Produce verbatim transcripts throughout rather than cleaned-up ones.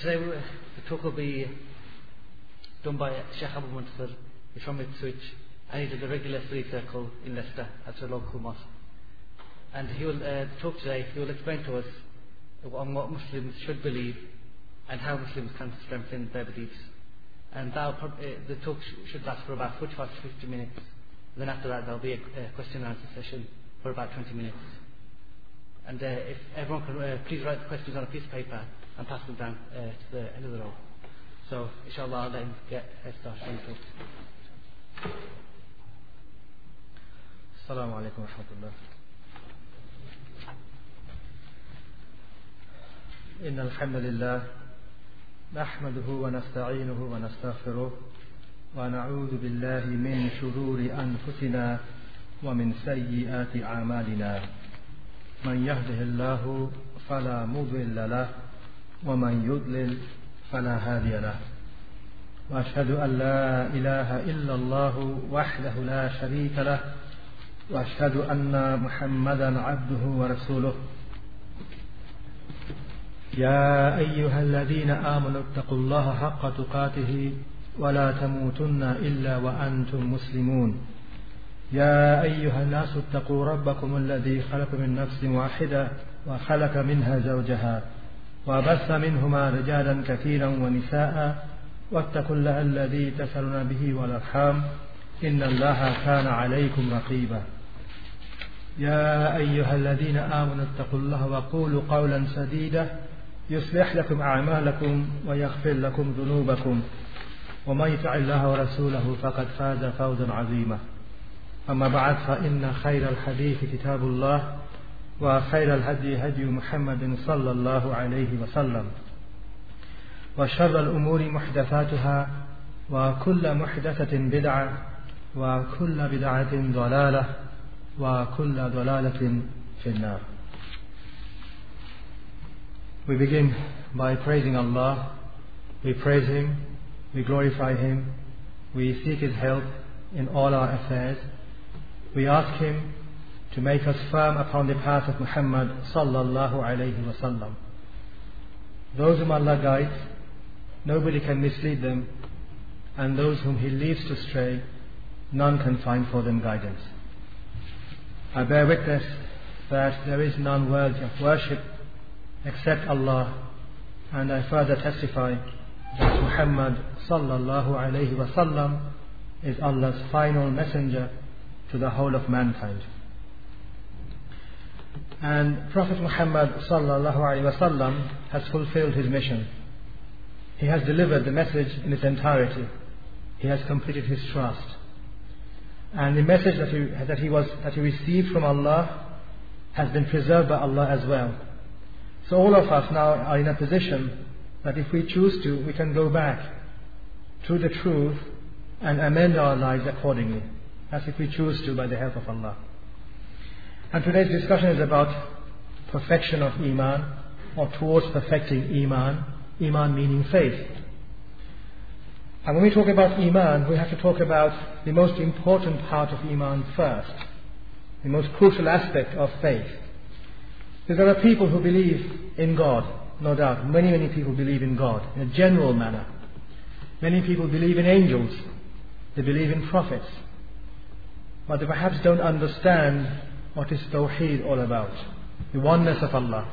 today the talk will be done by Sheikh Abu Mansur. He's from Ipswich and he did a regular free circle in Leicester at a local mosque. And he will uh, talk today, he will explain to us on what Muslims should believe and how Muslims can strengthen their beliefs. And that'll prob- uh, the talk sh- should last for about forty-five to fifty minutes. Then after that there'll be a uh, question and answer session for about twenty minutes. And uh, if everyone can uh, please write the questions on a piece of paper and pass them down uh, to the end of the row. So inshallah I'll let him get uh, started on the talk. Assalamu alaikum wa rahmatullah. إن الحمد لله نحمده ونستعينه ونستغفره ونعوذ بالله من شرور أنفسنا ومن سيئات أعمالنا من يهده الله فلا مضل له ومن يضلل فلا هادي له وأشهد أن لا إله إلا الله وحده لا شريك له وأشهد أن محمدا عبده ورسوله يا أيها الذين آمنوا اتقوا الله حق تقاته ولا تموتن إلا وأنتم مسلمون يا أيها الناس اتقوا ربكم الذي خلق من نفس واحدة وخلق منها زوجها وبث منهما رجالا كثيرا ونساء واتقوا الله الذي تسألون به والأرحام إن الله كان عليكم رقيبا يا أيها الذين آمنوا اتقوا الله وقولوا قولا سديدا يصلح لكم أعمالكم ويغفر لكم ذنوبكم ومن يطع الله ورسوله فقد فاز فوزا عظيما أما بعد فإن خير الحديث كتاب الله وخير الهدي هدي محمد صلى الله عليه وسلم وشر الأمور محدثاتها وكل محدثة بدعة وكل بدعة ضلالة وكل ضلالة في النار. We begin by praising Allah. We praise Him, we glorify Him, we seek His help in all our affairs. We ask Him to make us firm upon the path of Muhammad sallallahu alayhi wa sallam. Those whom Allah guides, nobody can mislead them, and those whom He leaves to stray, none can find for them guidance. I bear witness that there is none worthy of worship except Allah, and I further testify that Muhammad sallallahu alayhi wa sallam is Allah's final messenger to the whole of mankind. And Prophet Muhammad sallallahu alayhi wa sallam has fulfilled his mission. He has delivered the message in its entirety. He has completed his trust. And the message that he, that he was that he received from Allah has been preserved by Allah as well. So all of us now are in a position that if we choose to, we can go back to the truth and amend our lives accordingly, as if we choose to by the help of Allah. And today's discussion is about perfection of Iman, or towards perfecting Iman, Iman meaning faith. And when we talk about Iman, we have to talk about the most important part of Iman first, the most crucial aspect of faith. Because there are people who believe in God, no doubt. Many, many people believe in God in a general manner. Many people believe in angels. They believe in prophets. But they perhaps don't understand what is Tawheed all about, the oneness of Allah.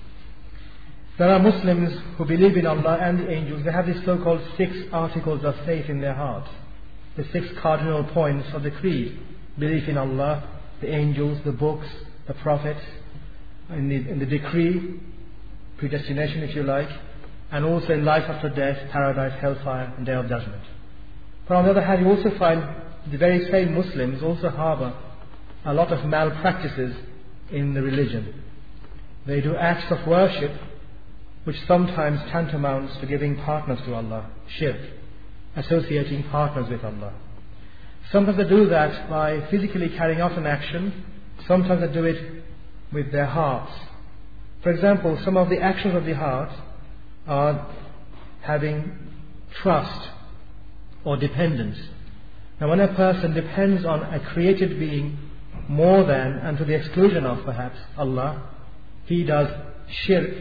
There are Muslims who believe in Allah and the angels. They have these so-called six articles of faith in their heart, the six cardinal points of the creed: belief in Allah, the angels, the books, the prophets, in the, in the decree, predestination if you like, and also in life after death, paradise, hellfire, and day of judgment. But on the other hand, you also find the very same Muslims also harbour a lot of malpractices in the religion. They do acts of worship which sometimes tantamounts to giving partners to Allah, shirk, associating partners with Allah. Sometimes they do that by physically carrying out an action, sometimes they do it with their hearts. For example, some of the actions of the heart are having trust or dependence. Now when a person depends on a created being more than and to the exclusion of perhaps Allah, he does shirk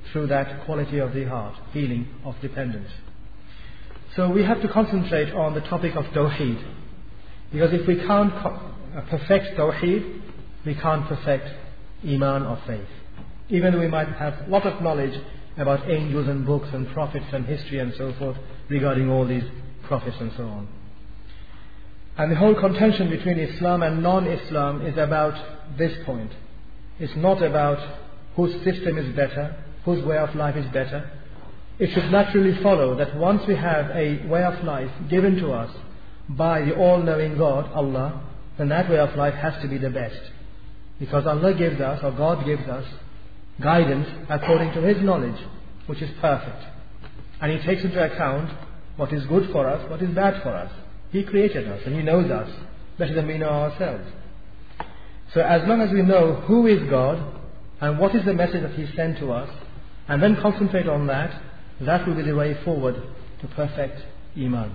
through that quality of the heart, feeling of dependence. So we have to concentrate on the topic of Tawheed, because if we can't perfect Tawheed, we can't perfect Iman or faith. Even though we might have a lot of knowledge about angels and books and prophets and history and so forth regarding all these prophets and so on. And the whole contention between Islam and non-Islam is about this point. It's not about whose system is better, whose way of life is better. It should naturally follow that once we have a way of life given to us by the all-knowing God, Allah, then that way of life has to be the best. Because Allah gives us, or God gives us, guidance according to His knowledge, which is perfect. And He takes into account what is good for us, what is bad for us. He created us and He knows us better than we know ourselves. So as long as we know who is God and what is the message that He sent to us, and then concentrate on that, that will be the way forward to perfect Iman.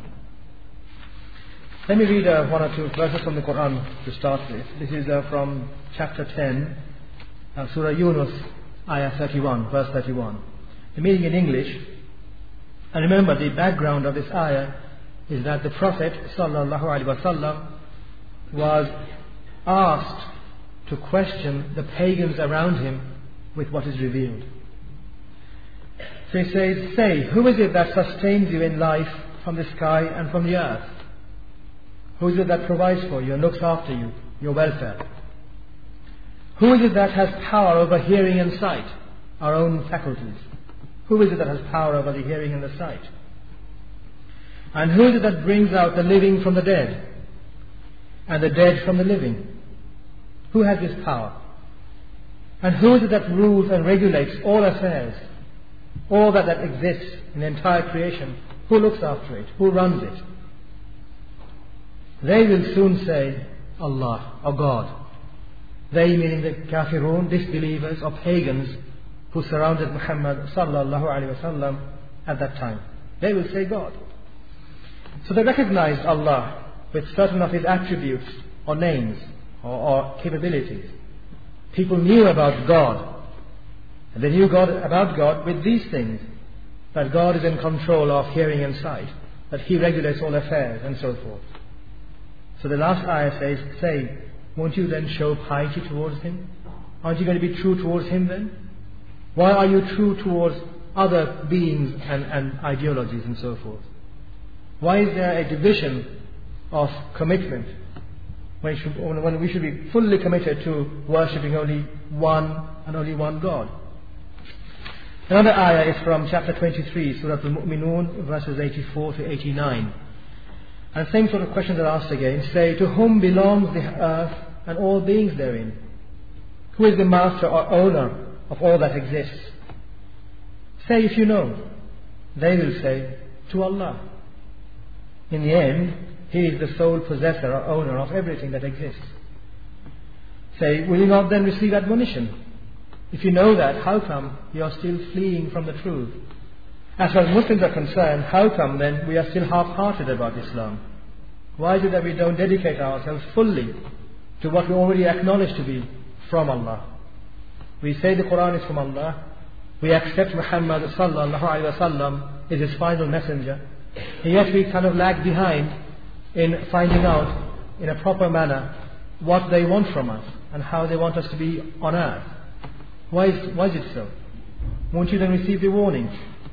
Let me read uh, one or two verses from the Quran to start with. This is uh, from chapter ten, uh, Surah Yunus, ayah thirty-one, verse thirty-one. The meaning in English. And remember, the background of this ayah is that the Prophet sallallahu alaihi wasallam was asked to question the pagans around him with what is revealed. So he says, say, who is it that sustains you in life from the sky and from the earth? Who is it that provides for you and looks after you, your welfare? Who is it that has power over hearing and sight, our own faculties? Who is it that has power over the hearing and the sight? And who is it that brings out the living from the dead, and the dead from the living? Who has this power? And who is it that rules and regulates all affairs, all that, that exists in the entire creation? Who looks after it? Who runs it? They will soon say, Allah, or God. They, meaning the kafirun, disbelievers or pagans who surrounded Muhammad sallallahu alaihi wasallam at that time. They will say God. So they recognized Allah with certain of His attributes or names or, or capabilities. People knew about God. And they knew God, about God with these things. That God is in control of hearing and sight. That He regulates all affairs and so forth. So the last ayah says, say, won't you then show piety towards Him? Aren't you going to be true towards Him then? Why are you true towards other beings and, and ideologies and so forth? Why is there a division of commitment when, should, when we should be fully committed to worshipping only one and only one God? Another ayah is from chapter twenty-three, Surah Al-Mu'minun, verses eighty-four to eighty-nine. And same sort of questions are asked again. Say, to whom belongs the earth and all beings therein? Who is the master or owner of all that exists? Say if you know. They will say, to Allah. In the end, He is the sole possessor or owner of everything that exists. Say, will you not then receive admonition? If you know that, how come you are still fleeing from the truth? As far as Muslims are concerned, how come then we are still half-hearted about Islam? Why is it that we don't dedicate ourselves fully to what we already acknowledge to be from Allah? We say the Quran is from Allah. We accept Muhammad sallallahu alaihi wasallam is His final messenger. And yet we kind of lag behind in finding out in a proper manner what they want from us and how they want us to be on earth. Why is, why is it so? Won't you then receive the warning?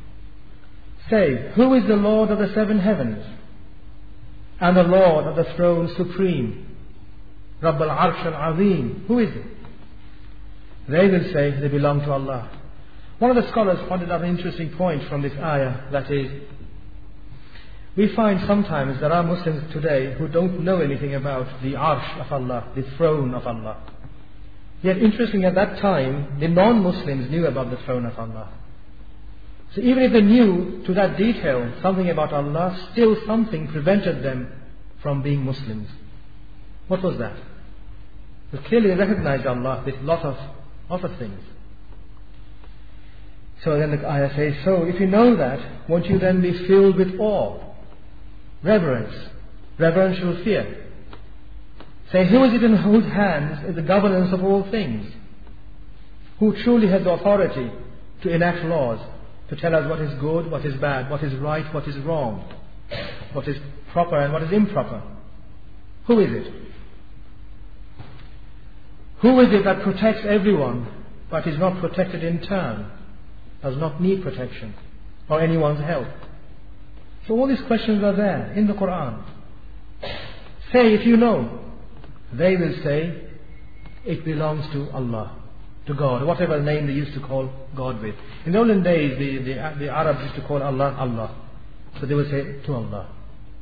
Say, who is the Lord of the seven heavens and the Lord of the throne supreme? Rabb al-Arsh al-Azim. Who is it? They will say they belong to Allah. One of the scholars pointed out an interesting point from this ayah, that is, we find sometimes there are Muslims today who don't know anything about the Arsh of Allah, the throne of Allah. Yet interestingly, at that time, the non-Muslims knew about the throne of Allah. So even if they knew to that detail something about Allah, still something prevented them from being Muslims. What was that? Well, clearly they recognized Allah with lot of, lot of things. So then the ayah says, so if you know that, won't you then be filled with awe, reverence, reverential fear? Say, who is it in whose hands is the governance of all things? Who truly has the authority to enact laws, to tell us what is good, what is bad, what is right, what is wrong, what is proper and what is improper? Who is it? Who is it that protects everyone but is not protected in turn, does not need protection or anyone's help? So all these questions are there in the Quran. Say if you know. They will say it belongs to Allah, to God, whatever name they used to call God with. In the olden days, the, the, the Arabs used to call Allah, Allah. So they will say to Allah.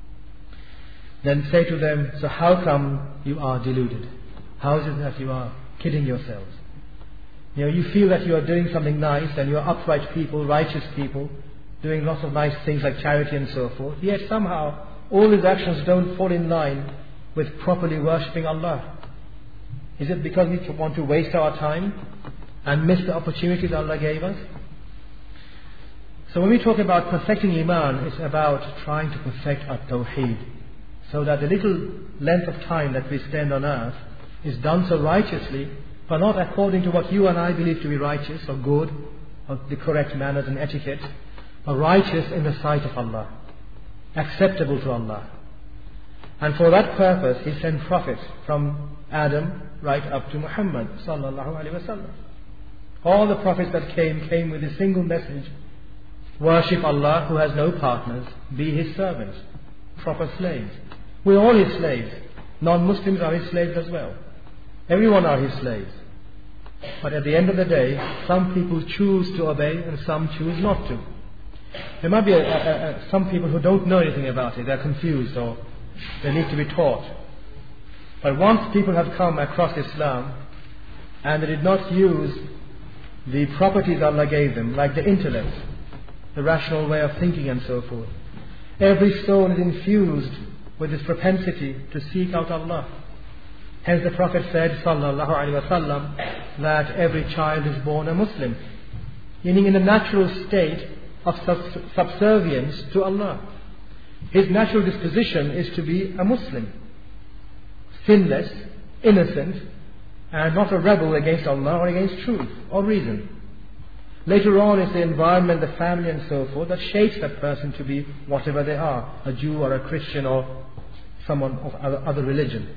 Then say to them, so how come you are deluded? How is it that you are kidding yourselves? You know, you feel that you are doing something nice and you are upright people, righteous people, doing lots of nice things like charity and so forth. Yet somehow all these actions don't fall in line with properly worshipping Allah. Is it because we want to waste our time and miss the opportunity that Allah gave us? So when we talk about perfecting Iman, it's about trying to perfect our Tawheed, so that the little length of time that we spend on earth is done so righteously, but not according to what you and I believe to be righteous or good or the correct manners and etiquette, but righteous in the sight of Allah, acceptable to Allah. And for that purpose He sent prophets from Adam right up to Muhammad sallallahu alaihi wasallam. All the prophets that came came with a single message: worship Allah who has no partners, be His servants, proper slaves. We're all His slaves. Non-Muslims are His slaves as well. Everyone are His slaves. But at the end of the day, some people choose to obey and some choose not to. There might be a, a, a, some people who don't know anything about it. They're confused or they need to be taught. But once people have come across Islam and they did not use the properties Allah gave them, like the intellect, the rational way of thinking and so forth, every soul is infused with this propensity to seek out Allah. Hence the Prophet said, sallallahu alaihi wasallam, that every child is born a Muslim, meaning in a natural state of subservience to Allah. His natural disposition is to be a Muslim, sinless, innocent, and not a rebel against Allah or against truth or reason. Later on, it's the environment, the family and so forth that shapes that person to be whatever they are, a Jew or a Christian or someone of other, other religion.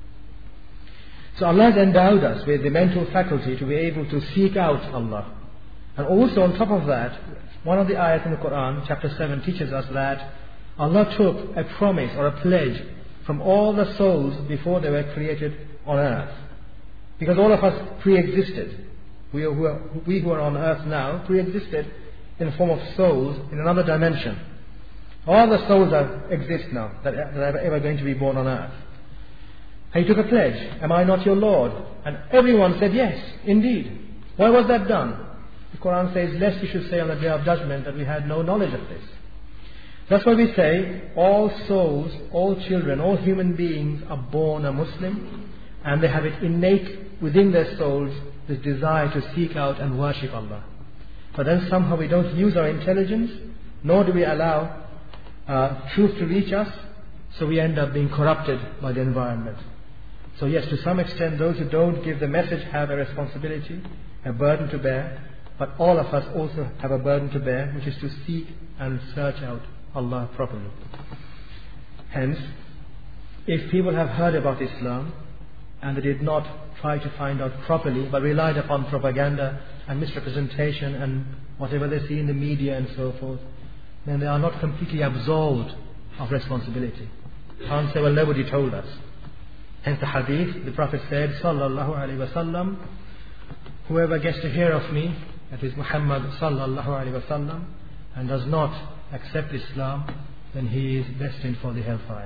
So Allah has endowed us with the mental faculty to be able to seek out Allah. And also on top of that, one of the ayat in the Quran, chapter seven, teaches us that Allah took a promise or a pledge from all the souls before they were created on earth. Because all of us pre-existed. We who are, we who are on earth now pre-existed in the form of souls in another dimension. All the souls that exist now, that are ever going to be born on earth. And He took a pledge, am I not your Lord? And everyone said yes, indeed. Why was that done? The Quran says, lest you should say on the day of judgment that we had no knowledge of this. That's why we say all souls, all children, all human beings are born a Muslim, and they have it innate within their souls, this desire to seek out and worship Allah. But then somehow we don't use our intelligence, nor do we allow uh, truth to reach us, so we end up being corrupted by the environment. So yes, to some extent those who don't give the message have a responsibility, a burden to bear, but all of us also have a burden to bear, which is to seek and search out Allah properly. Hence, if people have heard about Islam and they did not try to find out properly but relied upon propaganda and misrepresentation and whatever they see in the media and so forth, then they are not completely absolved of responsibility. Can't say, well, nobody told us. Hence the hadith, the Prophet said, sallallahu alaihi wasallam, whoever gets to hear of me, that is Muhammad sallallahu alaihi wasallam, and does not accept Islam, then he is destined for the hellfire.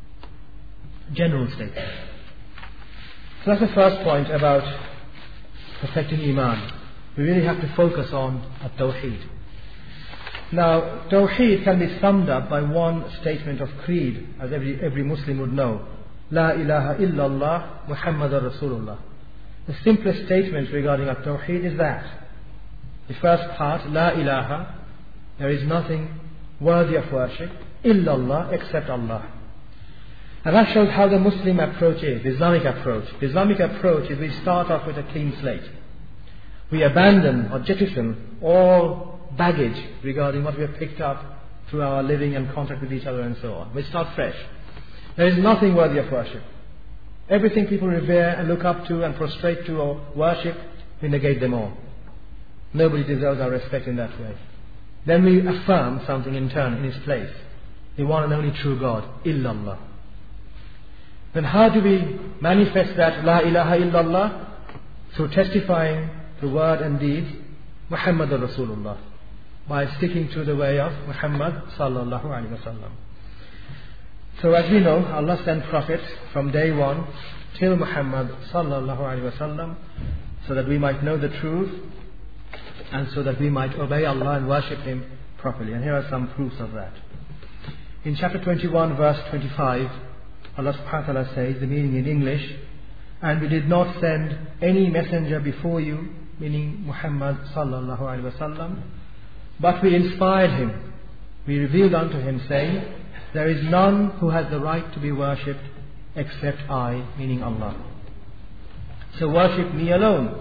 General statement. So that's the first point about perfecting Iman. We really have to focus on at-Tawheed. Now, Tawheed can be summed up by one statement of creed, as every, every Muslim would know. La ilaha illallah Muhammadur Rasulullah. The simplest statement regarding at-Tawheed is that. The first part, La ilaha, there is nothing worthy of worship, illallah, except Allah. And that shows how the Muslim approach is, the Islamic approach. The Islamic approach is we start off with a clean slate. We abandon or jettison all baggage regarding what we have picked up through our living and contact with each other and so on. We start fresh. There is nothing worthy of worship. Everything people revere and look up to and prostrate to or worship, we negate them all. Nobody deserves our respect in that way. Then we affirm something in turn in its place. The one and only true God, illallah. Then how do we manifest that la ilaha illallah? Through testifying the word and deed, Muhammadur Rasulullah, by sticking to the way of Muhammad sallallahu alaihi wasallam. So as we know, Allah sent prophets from day one till Muhammad sallallahu alaihi wasallam, so that we might know the truth and so that we might obey Allah and worship Him properly. And here are some proofs of that. In chapter twenty-one, verse twenty-five, Allah subhanahu wa ta'ala says, the meaning in English, and we did not send any messenger before you, meaning Muhammad sallallahu alaihi wasallam, but we inspired him. We revealed unto him, saying, there is none who has the right to be worshipped except I, meaning Allah. So worship me alone.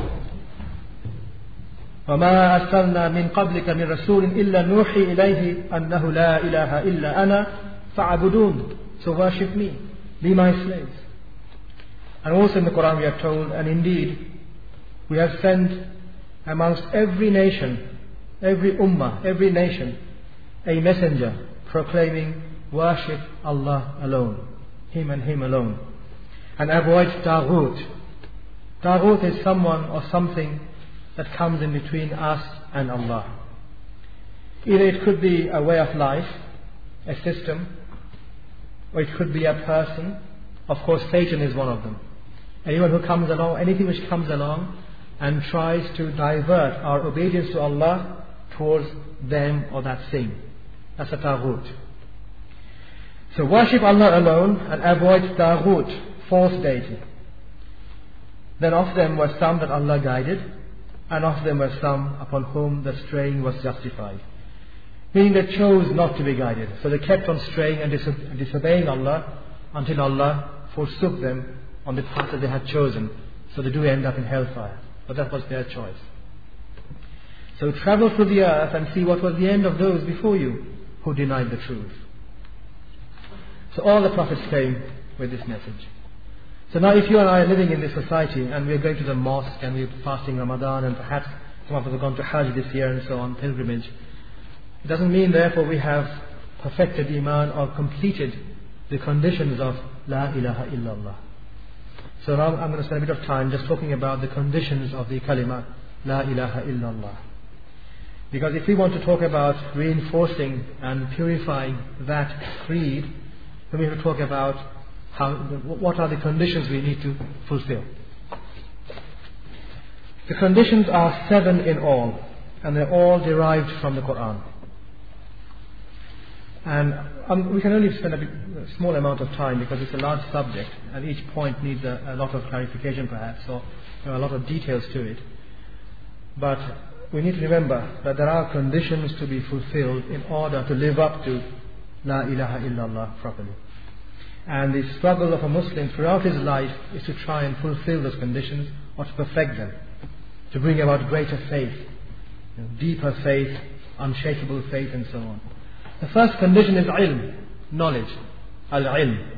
وَمَا أَرْسَلْنَا مِنْ قَبْلِكَ مِنْ رَسُولٍ إِلَّا نُوحِي إِلَيْهِ أَنَّهُ لَا إِلَهَ إِلَّا أَنَا فَاعْبُدُونِ. So worship me, be my slaves. And also in the Quran we are told, and indeed we have sent amongst every nation, every ummah, every nation, a messenger proclaiming, worship Allah alone, Him and Him alone, and avoid Taghut. Taghut is someone or something that comes in between us and Allah. Either it could be a way of life, a system, or it could be a person. Of course, Satan is one of them. Anyone who comes along, anything which comes along and tries to divert our obedience to Allah towards them or that thing. That's a Taghut. So worship Allah alone and avoid Taghut, false deity. Then of them were some that Allah guided, and of them were some upon whom the straying was justified. Meaning they chose not to be guided. So they kept on straying and diso- disobeying Allah until Allah forsook them on the path that they had chosen. So they do end up in hellfire. But that was their choice. So travel through the earth and see what was the end of those before you who denied the truth. So all the prophets came with this message. So now if you and I are living in this society and we are going to the mosque and we are fasting Ramadan and perhaps some of us have gone to Hajj this year and so on, pilgrimage, it doesn't mean therefore we have perfected Iman or completed the conditions of La ilaha illallah. So now I'm going to spend a bit of time just talking about the conditions of the kalima La ilaha illallah. Because if we want to talk about reinforcing and purifying that creed, then we have to talk about how, what are the conditions we need to fulfill. The conditions are seven in all, and they're all derived from the Quran. And um, we can only spend a, bit, a small amount of time because it's a large subject, and each point needs a, a lot of clarification perhaps, or there are a lot of details to it. But we need to remember that there are conditions to be fulfilled in order to live up to La ilaha illallah properly. And the struggle of a Muslim throughout his life is to try and fulfill those conditions or to perfect them, to bring about greater faith, you know, deeper faith, unshakable faith and so on. The first condition is ilm, knowledge, al-ilm.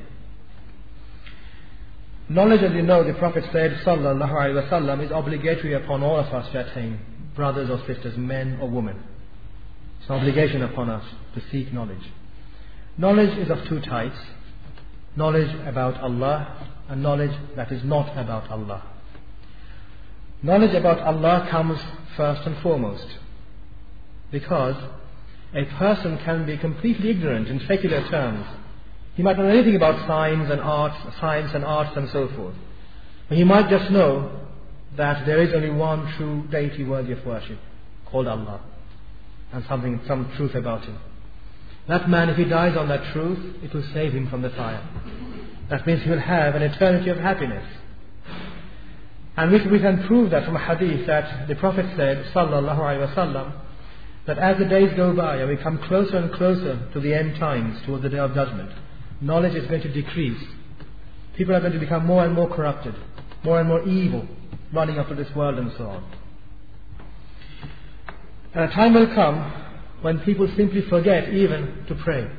Knowledge, as you know, the Prophet said, sallallahu alaihi wasallam, is obligatory upon all of us to attain, brothers or sisters, men or women. It's an obligation upon us to seek knowledge. Knowledge is of two types. Knowledge about Allah and knowledge that is not about Allah. Knowledge about Allah comes first and foremost, because a person can be completely ignorant in secular terms. He might not know anything about science and arts, science and arts and so forth. But he might just know that there is only one true deity worthy of worship, called Allah, and something, some truth about Him. That man, if he dies on that truth, it will save him from the fire. That means he will have an eternity of happiness. And we, we can prove that from a hadith that the Prophet said, sallallahu alaihi wasallam, that as the days go by and we come closer and closer to the end times, towards the day of judgment, knowledge is going to decrease. People are going to become more and more corrupted, more and more evil, running after this world and so on. And a time will come when people simply forget even to pray.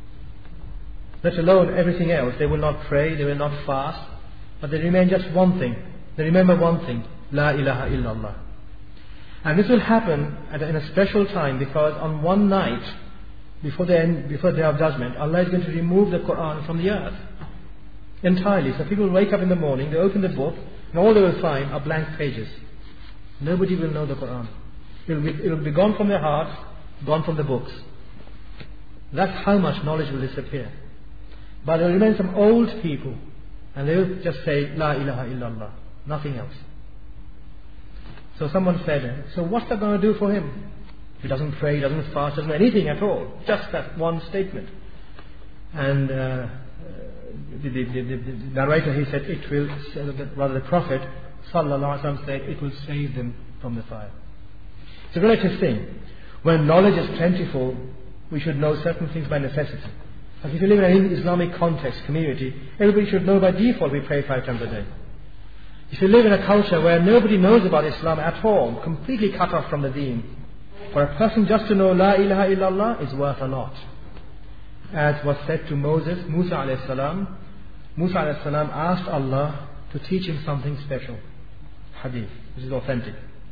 Let alone everything else. They will not pray, they will not fast, but they remain just one thing. They remember one thing, La ilaha illallah. And this will happen at a, in a special time, because on one night, before the end, before the day of judgment, Allah is going to remove the Quran from the earth entirely. So people will wake up in the morning, they open the book, and all they will find are blank pages. Nobody will know the Quran. It will be, it will be gone from their hearts, gone from the books. That's how much knowledge will disappear. But there will remain some old people, and they will just say, La ilaha illallah, nothing else. So someone said, so what's that going to do for him? He doesn't pray, he doesn't fast, doesn't do anything at all. Just that one statement. And uh, the, the, the, the narrator, he said, it will, rather the Prophet sallallahu alaihi wasallam said, it will save them from the fire. It's a relative thing. When knowledge is plentiful, we should know certain things by necessity. Like if you live in an Islamic context, community, everybody should know by default we pray five times a day. If you live in a culture where nobody knows about Islam at all, completely cut off from the deen, for a person just to know La ilaha illallah is worth a lot. As was said to Moses, Musa alayhi salam, Musa alayhi salam asked Allah to teach him something special. Hadith, which is authentic.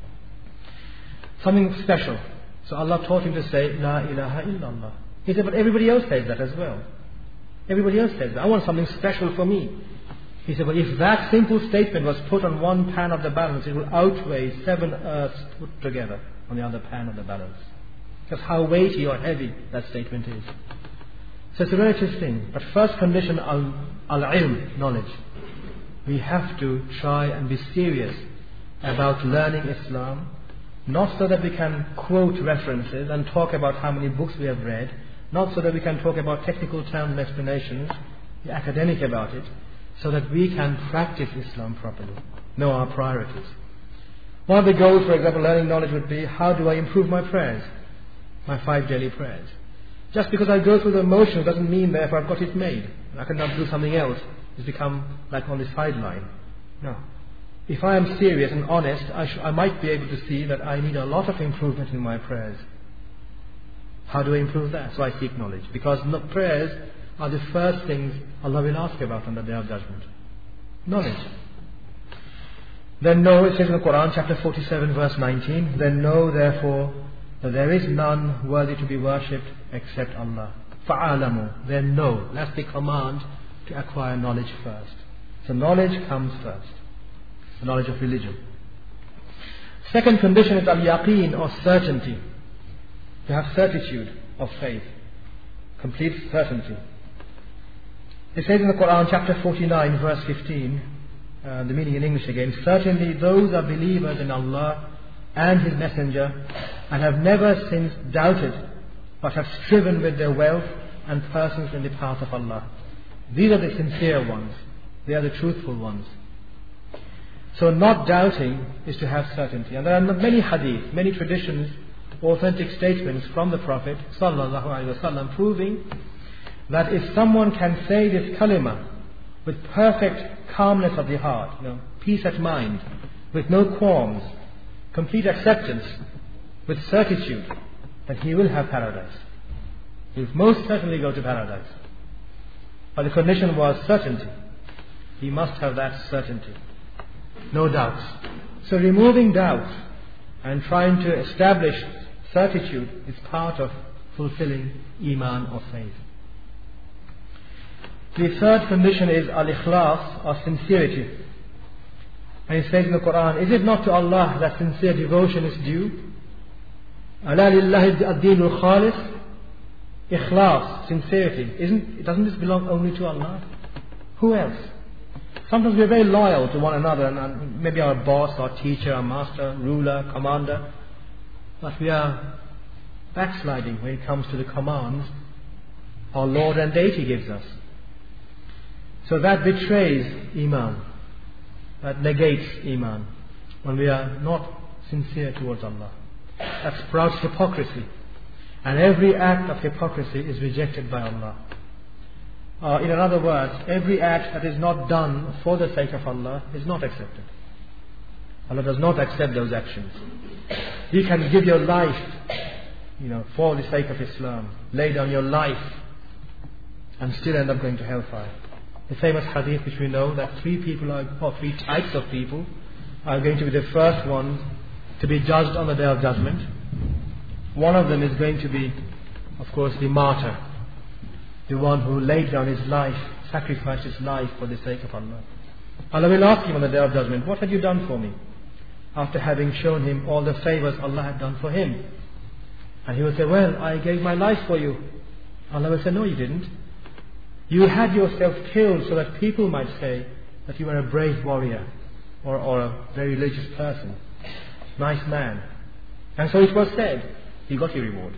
Something special. So Allah taught him to say La ilaha illallah. He said, but everybody else says that as well. Everybody else says that. I want something special for me. He said, well, if that simple statement was put on one pan of the balance, it will outweigh seven earths put together on the other pan of the balance. Just how weighty or heavy that statement is. So it's a relative thing. But first condition, al- al-ilm, knowledge. We have to try and be serious about learning Islam, not so that we can quote references and talk about how many books we have read, not so that we can talk about technical terms and explanations, be academic about it, so that we can practice Islam properly, know our priorities. One of the goals, for example, learning knowledge would be, how do I improve my prayers, my five daily prayers? Just because I go through the motions doesn't mean therefore I've got it made. I cannot do something else. It's become like on the sideline. No. If I am serious and honest, I, sh- I might be able to see that I need a lot of improvement in my prayers. How do I improve that? So I seek knowledge. Because no, prayers are the first things Allah will ask about on the Day of Judgment. Knowledge. Then know, it says in the Quran, chapter forty-seven, verse nineteen, then know therefore that there is none worthy to be worshipped except Allah. فَعَالَمُوا. Then know. That's the command to acquire knowledge first. So knowledge comes first. The knowledge of religion. Second condition is al-yaqeen, or certainty. To have certitude of faith. Complete certainty. It says in the Quran, chapter forty-nine, verse fifteen, uh, the meaning in English again, certainly those are believers in Allah and His Messenger, and have never since doubted, but have striven with their wealth and persons in the path of Allah. These are the sincere ones. They are the truthful ones. So not doubting is to have certainty. And there are many hadith, many traditions, authentic statements from the Prophet sallallahu alaihi wasallam proving that if someone can say this kalima with perfect calmness of the heart, you know, peace at mind, with no qualms, complete acceptance, with certitude, that he will have paradise. He will most certainly go to paradise. But the condition was certainty. He must have that certainty. No doubts. So removing doubts and trying to establish certitude is part of fulfilling Iman or faith. The third condition is al-ikhlas, or sincerity. And it says in the Quran, is it not to Allah that sincere devotion is due? Ala lillahi ad-deenul khalis. Ikhlas, sincerity. Isn't, doesn't this belong only to Allah? Who else? Sometimes we are very loyal to one another, and maybe our boss, our teacher, our master, ruler, commander. But we are backsliding when it comes to the commands our Lord and deity gives us. So that betrays Iman. That negates Iman. When we are not sincere towards Allah. That sprouts hypocrisy. And every act of hypocrisy is rejected by Allah. Uh, in other words, every act that is not done for the sake of Allah is not accepted. Allah does not accept those actions. You can give your life, you know, for the sake of Islam. Lay down your life and still end up going to hellfire. The famous hadith which we know, that three people are, or three types of people are going to be the first ones to be judged on the Day of Judgment. One of them is going to be, of course, the martyr, the one who laid down his life, sacrificed his life for the sake of Allah. Allah will ask him on the Day of Judgment, what had you done for me? After having shown him all the favours Allah had done for him. And he will say, well, I gave my life for you. Allah will say, no, you didn't. You had yourself killed so that people might say that you were a brave warrior or, or a very religious person. Nice man. And so it was said, he got your reward.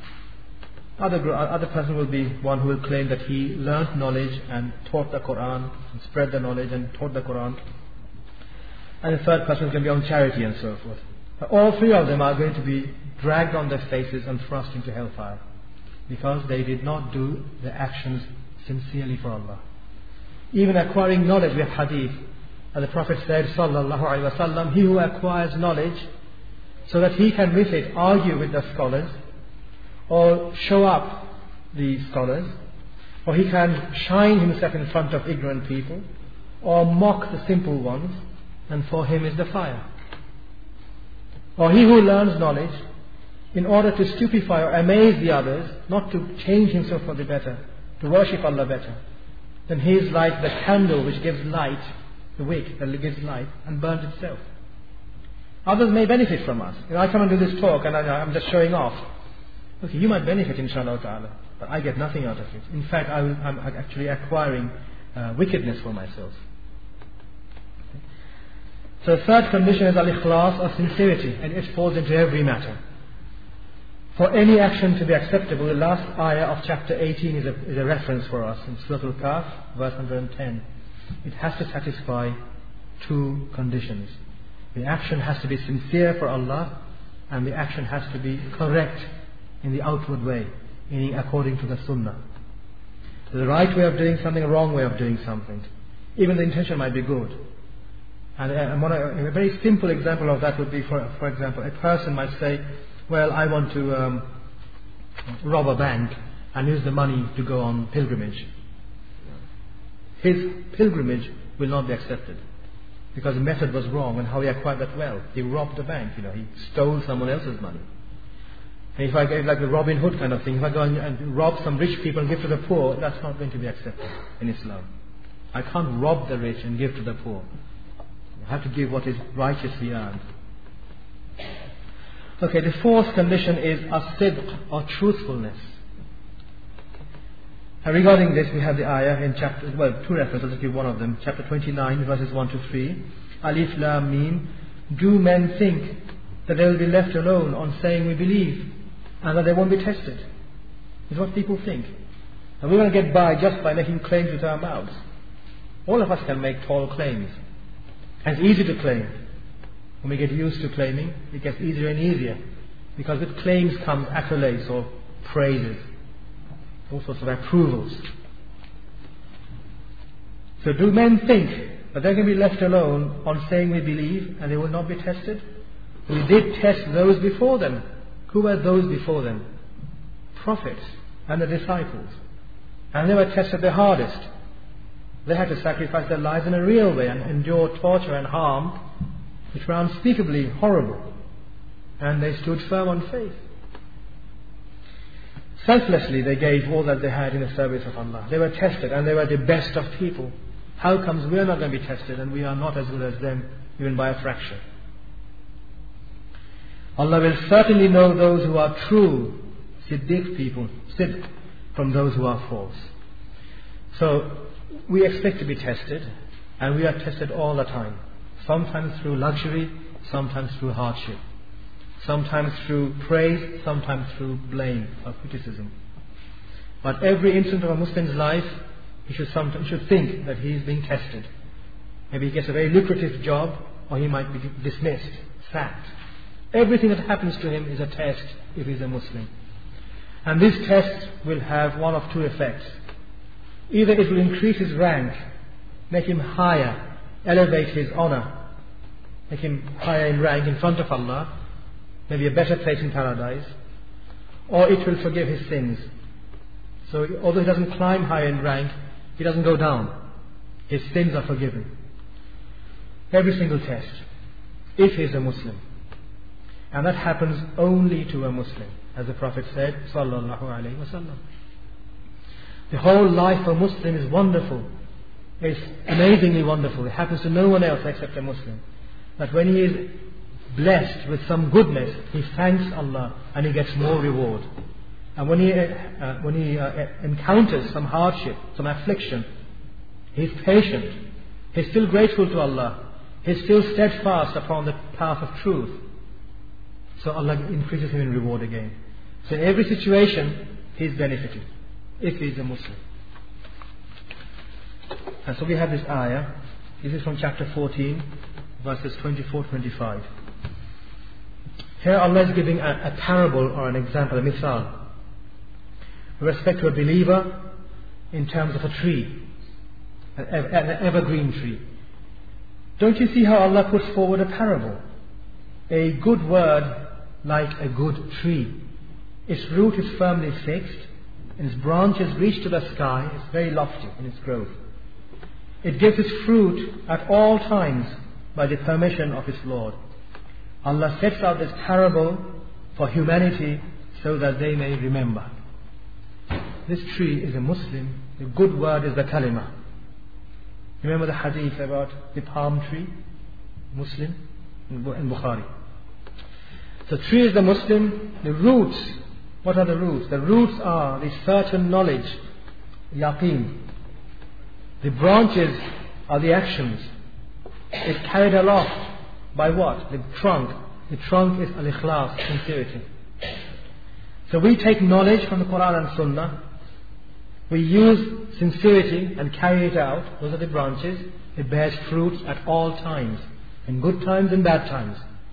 Other, other person will be one who will claim that he learned knowledge and taught the Quran, and spread the knowledge and taught the Quran. And the third person can be on charity and so forth. All three of them are going to be dragged on their faces and thrust into hellfire, because they did not do the actions sincerely for Allah. Even acquiring knowledge, we have hadith, and the Prophet said, sallallahu alaihi wasallam, he who acquires knowledge so that he can with it argue with the scholars, or show up the scholars, or he can shine himself in front of ignorant people, or mock the simple ones, and for him is the fire. Or he who learns knowledge in order to stupefy or amaze the others, not to change himself for the better, to worship Allah better, then he is like the candle which gives light, the wick that gives light and burns itself. Others may benefit from us. If I come and do this talk and I, I'm just showing off, okay, you might benefit inshallah ta'ala, but I get nothing out of it. In fact, I will, I'm actually acquiring uh, wickedness for myself. Okay. So the third condition is al-ikhlas, or sincerity, and it falls into every matter. For any action to be acceptable, the last ayah of chapter eighteen is a, is a reference for us in Surah Al-Kahf, verse one hundred ten. It has to satisfy two conditions. The action has to be sincere for Allah, and the action has to be correct in the outward way, meaning according to the Sunnah. So the right way of doing something, a wrong way of doing something. Even the intention might be good. And a, a very simple example of that would be, for, for example, a person might say, well, I want to um, rob a bank and use the money to go on pilgrimage. His pilgrimage will not be accepted, because the method was wrong and how he acquired that wealth. He robbed the bank, you know, he stole someone else's money. And if I go like the Robin Hood kind of thing, if I go and rob some rich people and give to the poor, that's not going to be accepted in Islam. I can't rob the rich and give to the poor. I have to give what is righteously earned. Okay, the fourth condition is as-sidq, or truthfulness. And regarding this, we have the ayah in chapter, well, two references, I'll just give one of them. Chapter twenty-nine, verses one to three. Alif Lam Mim. Do men think that they will be left alone on saying we believe, and that they won't be tested? Is what people think. And we're going to get by just by making claims with our mouths. All of us can make tall claims. And it's easy to claim. When we get used to claiming, it gets easier and easier. Because with claims comes accolades or praises, all sorts of approvals. So do men think that they're going to be left alone on saying we believe and they will not be tested? We did test those before them. Who were those before them? Prophets and the disciples. And they were tested the hardest. They had to sacrifice their lives in a real way and endure torture and harm, which were unspeakably horrible. And they stood firm on faith. Selflessly they gave all that they had in the service of Allah. They were tested and they were the best of people. How comes we are not going to be tested and we are not as good as them, even by a fraction? Allah will certainly know those who are true Siddiq people, Sidq, from those who are false. So we expect to be tested, and we are tested all the time. Sometimes through luxury, sometimes through hardship. Sometimes through praise, sometimes through blame or criticism. But every instant of a Muslim's life, he should, sometimes, should think that he is being tested. Maybe he gets a very lucrative job, or he might be dismissed, sacked. Everything that happens to him is a test if he is a Muslim. And this test will have one of two effects. Either it will increase his rank, make him higher, elevate his honor, make him higher in rank in front of Allah, maybe a better place in paradise, or it will forgive his sins. So although he doesn't climb high in rank, he doesn't go down. His sins are forgiven. Every single test, if he is a Muslim. And that happens only to a Muslim, as the Prophet said, sallallahu alaihi wasallam. The whole life of a Muslim is wonderful. It's amazingly wonderful. It happens to no one else except a Muslim. But when he is blessed with some goodness, he thanks Allah and he gets more reward. And when he, uh, when he uh, encounters some hardship, some affliction, he's patient. He's still grateful to Allah. He's still steadfast upon the path of truth. So Allah increases him in reward again. So in every situation, he's benefited, if he's a Muslim. And so we have this ayah. This is from chapter fourteen, verses twenty-four to twenty-five. Here Allah is giving a, a parable or an example, a misal, with respect to a believer in terms of a tree, an, an evergreen tree. Don't you see how Allah puts forward a parable? A good word like a good tree. Its root is firmly fixed, and its branches reach to the sky. It's very lofty in its growth. It gives its fruit at all times by the permission of its Lord. Allah sets out this parable for humanity so that they may remember. This tree is a Muslim. The good word is the kalima. Remember the hadith about the palm tree? Muslim in Bukhari. The tree is the Muslim. The roots, what are the roots? The roots are the certain knowledge, yaqeen. The branches are the actions. It's carried aloft by what? The trunk. The trunk is al-ikhlas, sincerity. So we take knowledge from the Quran and Sunnah. We use sincerity and carry it out. Those are the branches. It bears fruit at all times, in good times and bad times.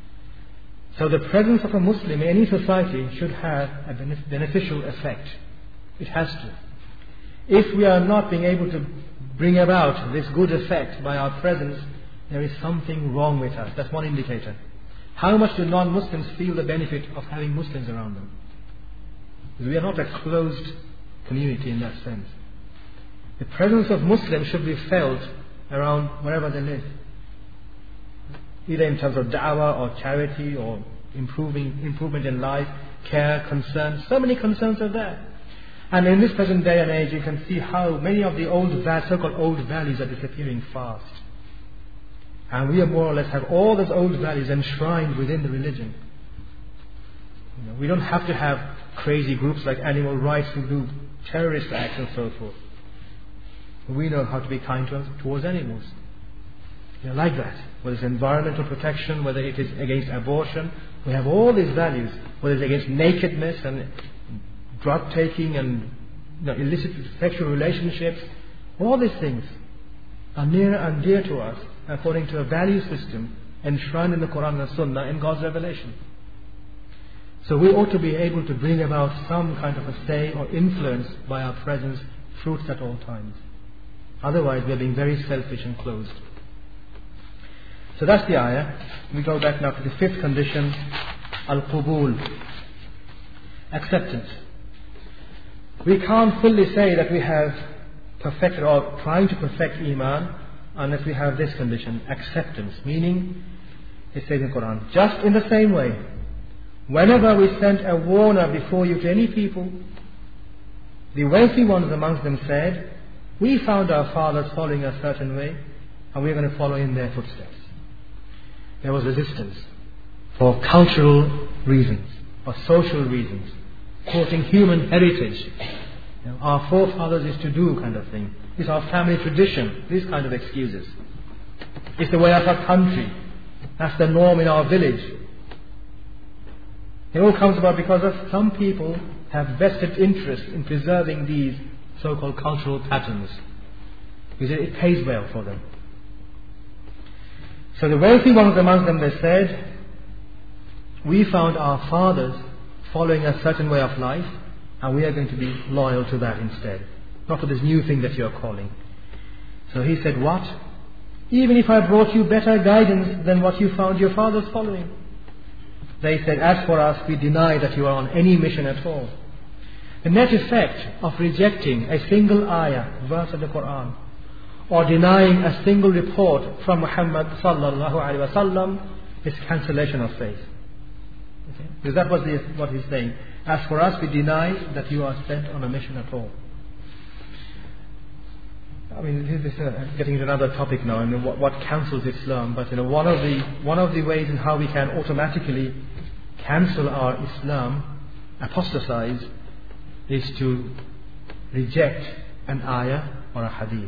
So the presence of a Muslim in any society should have a beneficial effect. It has to. If we are not being able to bring about this good effect by our presence, there is something wrong with us. That's one indicator. How much do non-Muslims feel the benefit of having Muslims around them? Because we are not a closed community in that sense. The presence of Muslims should be felt around wherever they live, either in terms of da'wah or charity or improving improvement in life, care, concern. So many concerns are there. And in this present day and age, you can see how many of the old, so-called old values are disappearing fast. And we more or less have all those old values enshrined within the religion. You know, we don't have to have crazy groups like animal rights who do terrorist acts and so forth. We know how to be kind to, towards animals. You know, like that. Whether it's environmental protection, whether it is against abortion, we have all these values. Whether it's against nakedness and drug taking and you know, illicit sexual relationships, all these things are near and dear to us according to a value system enshrined in the Quran and Sunnah in God's revelation. So we ought to be able to bring about some kind of a say or influence by our presence, fruits at all times. Otherwise we are being very selfish and closed. So that's the ayah. We go back now to the fifth condition, al-qubul, acceptance. We can't fully say that we have perfected or trying to perfect Iman unless we have this condition, acceptance. Meaning, it says in the Quran, just in the same way, whenever we sent a warner before you to any people, the wealthy ones amongst them said, we found our fathers following a certain way and we're going to follow in their footsteps. There was resistance for cultural reasons, for social reasons, quoting human heritage. You know, our forefathers used to do kind of thing. It's our family tradition. These kind of excuses. It's the way of our country. That's the norm in our village. It all comes about because of some people have vested interest in preserving these so-called cultural patterns. Because it pays well for them. So the wealthy ones amongst them, they said, we found our fathers following a certain way of life and we are going to be loyal to that instead. Not to this new thing that you are calling. So he said, what? Even if I brought you better guidance than what you found your fathers following. They said, as for us, we deny that you are on any mission at all. The net effect of rejecting a single ayah, verse of the Quran, or denying a single report from Muhammad sallallahu alaihi wasallam is cancellation of faith. Okay? Because that was the, what he's saying. As for us, we deny that you are sent on a mission at all. I mean, this is uh, getting into another topic now, and what, what cancels Islam. But you know, one of the one of the ways in how we can automatically cancel our Islam, apostatize, is to reject an ayah or a hadith.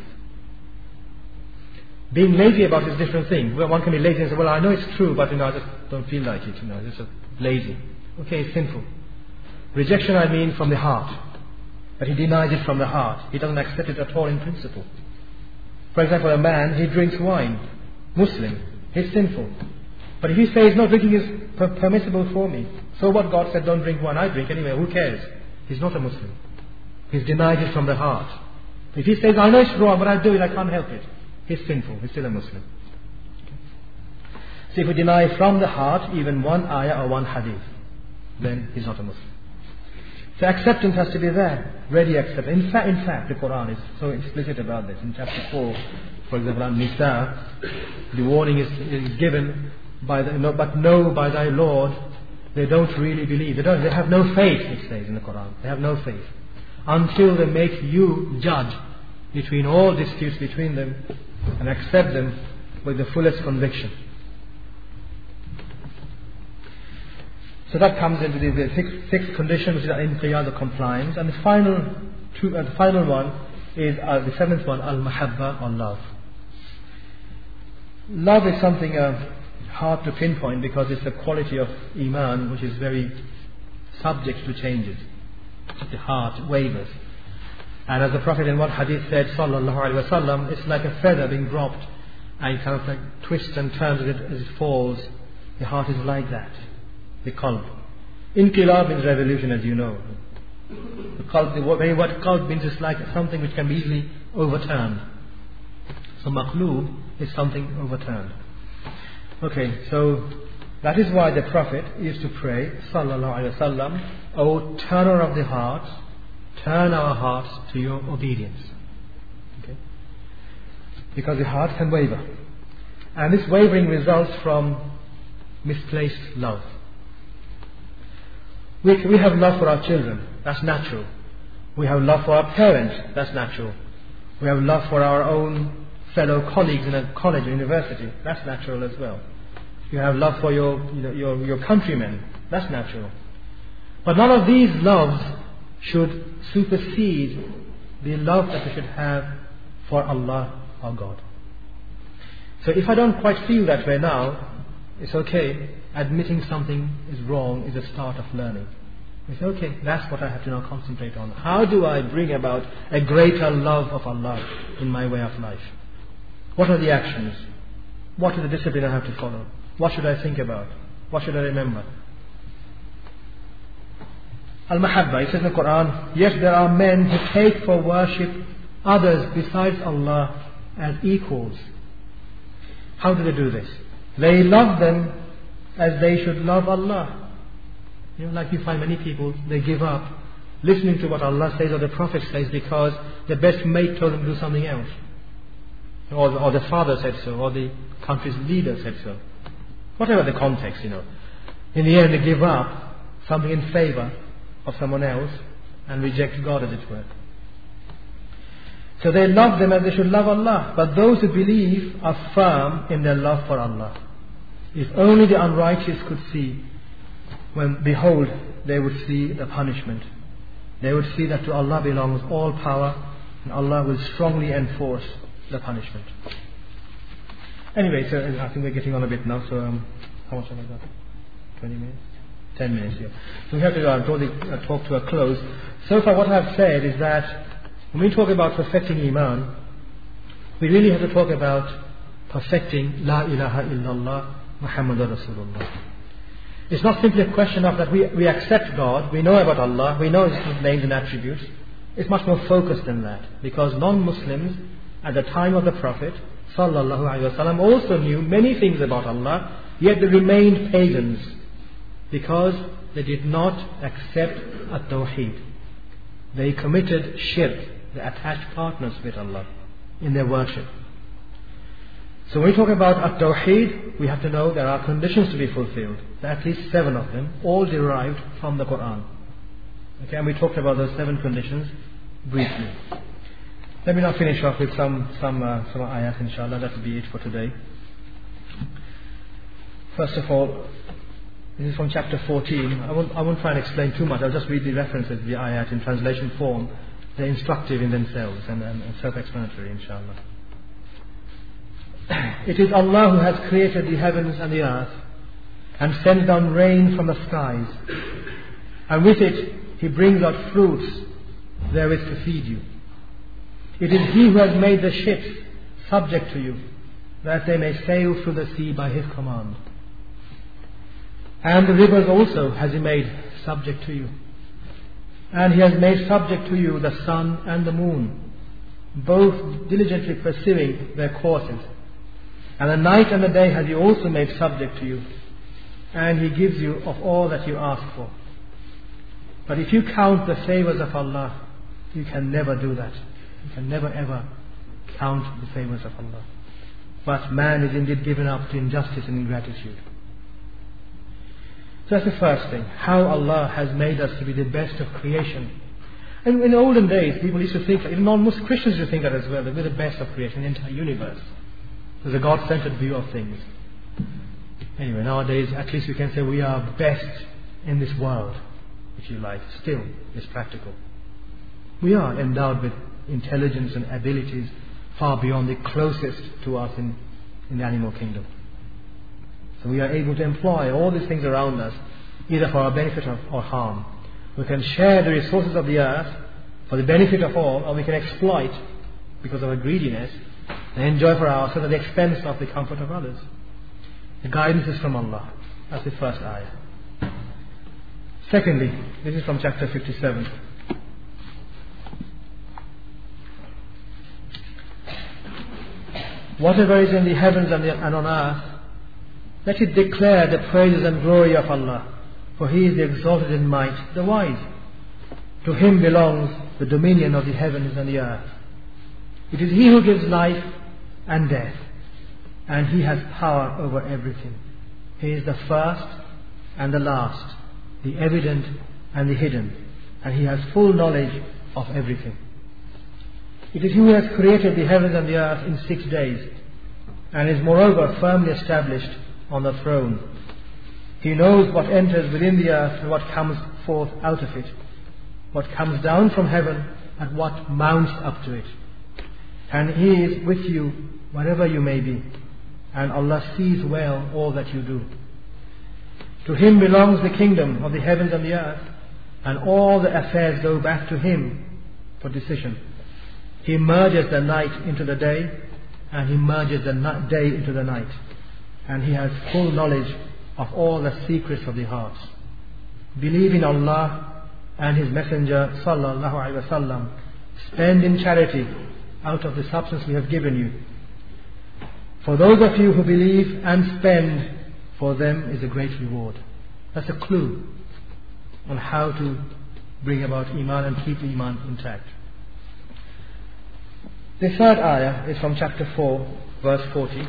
Being lazy about it is a different thing. Well, one can be lazy and say, well, I know it's true, but you know, I just don't feel like it. You know, it's just lazy. Okay, it's sinful. Rejection, I mean, from the heart. But he denies it from the heart. He doesn't accept it at all in principle. For example, a man, he drinks wine. Muslim. He's sinful. But if he says, no, drinking is per- permissible for me. So what? God said, don't drink wine. I drink anyway. Who cares? He's not a Muslim. He's denied it from the heart. If he says, I know it's wrong, but I do it, I can't help it. He's sinful. He's still a Muslim. So if we deny from the heart even one ayah or one hadith, then he's not a Muslim. So acceptance has to be there, ready acceptance. In fact, in fact, the Quran is so explicit about this. In chapter four, for example, on Nisa, the warning is, is given by the, no, but know by thy Lord, they don't really believe. They don't. They have no faith. It says in the Quran, they have no faith until they make you judge between all disputes between them and accept them with the fullest conviction. So that comes into the, the sixth, sixth condition, which is inqiyad, or compliance. And the final two, uh, the final one is uh, the seventh one, al-mahabba, or love. Love is something uh, hard to pinpoint because it's a quality of iman which is very subject to changes. The heart wavers. And as the Prophet in one hadith said, sallallahu alaihi wasallam, it's like a feather being dropped and it kind of like twists and turns as it, as it falls. The heart is like that. The qalb. Inqilab means revolution, as you know. The qalb, the very word qalb means it's like something which can be easily overturned. So maqloob is something overturned. Okay, so that is why the Prophet used to pray, sallallahu alaihi wasallam, O turner of the heart, turn our hearts to your obedience. Okay? Because the heart can waver. And this wavering results from misplaced love. We, we have love for our children, that's natural. We have love for our parents, that's natural. We have love for our own fellow colleagues in a college or university, that's natural as well. You have love for your, you know, your, your countrymen, that's natural. But none of these loves should supersede the love that we should have for Allah, our God. So if I don't quite feel that way now, it's okay. Admitting something is wrong is a start of learning. We say, okay, that's what I have to now concentrate on. How do I bring about a greater love of Allah in my way of life? What are the actions? What is the discipline I have to follow? What should I think about? What should I remember? Al-Mahabba, it says in the Quran, yes, there are men who take for worship others besides Allah as equals. How do they do this? They love them as they should love Allah. You know, like you find many people, they give up listening to what Allah says or the Prophet says because the best mate told them to do something else. Or, or the father said so, or the country's leader said so. Whatever the context, you know. In the end, they give up something in favor of someone else and reject God, as it were. So they love them as they should love Allah. But those who believe are firm in their love for Allah. If only the unrighteous could see, when behold, they would see the punishment. They would see that to Allah belongs all power, and Allah will strongly enforce the punishment. Anyway, so I think we're getting on a bit now. So um, how much have I got? Twenty minutes. Ten minutes here. So we have to uh, draw the uh, talk to a close. So far, what I've said is that when we talk about perfecting Iman, we really have to talk about perfecting La ilaha illallah Muhammadur Rasulullah. It's not simply a question of that we, we accept God, we know about Allah, we know His names and attributes. It's much more focused than that. Because non-Muslims at the time of the Prophet sallallahu alaihi wasallam also knew many things about Allah, yet they remained pagans. because they did not accept at-tawheed. They committed shirk, they attached partners with Allah in their worship. So when we talk about at-tawheed, we have to know there are conditions to be fulfilled. There are at least seven of them, all derived from the Quran. Okay, and we talked about those seven conditions briefly. Let me now finish off with some some uh, some ayat, inshallah. That will be it for today. First of all, this is from chapter fourteen. I won't, I won't try and explain too much. I'll just read the references, the ayat in translation form. They're instructive in themselves and, and, and self-explanatory, inshallah. It is Allah who has created the heavens and the earth and sends down rain from the skies, and with it He brings out fruits therewith to feed you. It is He who has made the ships subject to you, that they may sail through the sea by His command. And the rivers also has He made subject to you. And He has made subject to you the sun and the moon, both diligently pursuing their courses. And the night and the day has He also made subject to you, and He gives you of all that you ask for. But if you count the favours of Allah, you can never do that. You can never ever count the favours of Allah. But man is indeed given up to injustice and ingratitude. So that's the first thing, how Allah has made us to be the best of creation. And in the olden days, people used to think, even non-Muslim Christians used to think that as well, that we're the best of creation, the entire universe. There's a God-centered view of things. Anyway, nowadays, at least we can say we are best in this world, if you like. Still, it's practical. We are endowed with intelligence and abilities far beyond the closest to us in, in the animal kingdom. So we are able to employ all these things around us, either for our benefit or, or harm. We can share the resources of the earth for the benefit of all, or we can exploit, because of our greediness, and enjoy for ourselves at the expense of the comfort of others. The guidance is from Allah. That's the first ayah. Secondly, this is from chapter fifty-seven. Whatever is in the heavens and, the, and on earth, let it declare the praises and glory of Allah, for He is the exalted in might, the wise. To Him belongs the dominion of the heavens and the earth. It is He who gives life and death, and He has power over everything. He is the first and the last, the evident and the hidden, and He has full knowledge of everything. It is He who has created the heavens and the earth in six days, and is moreover firmly established on the throne. He knows what enters within the earth and what comes forth out of it, what comes down from heaven and what mounts up to it. And He is with you wherever you may be, and Allah sees well all that you do. To Him belongs the kingdom of the heavens and the earth, and all the affairs go back to Him for decision. He merges the night into the day, and He merges the day into the night, and He has full knowledge of all the secrets of the hearts. Believe in Allah and His Messenger sallallahu alaihi wasallam. Spend in charity out of the substance we have given you. For those of you who believe and spend, for them is a great reward. That's a clue on how to bring about Iman and keep Iman intact. The third ayah is from chapter four, verse forty.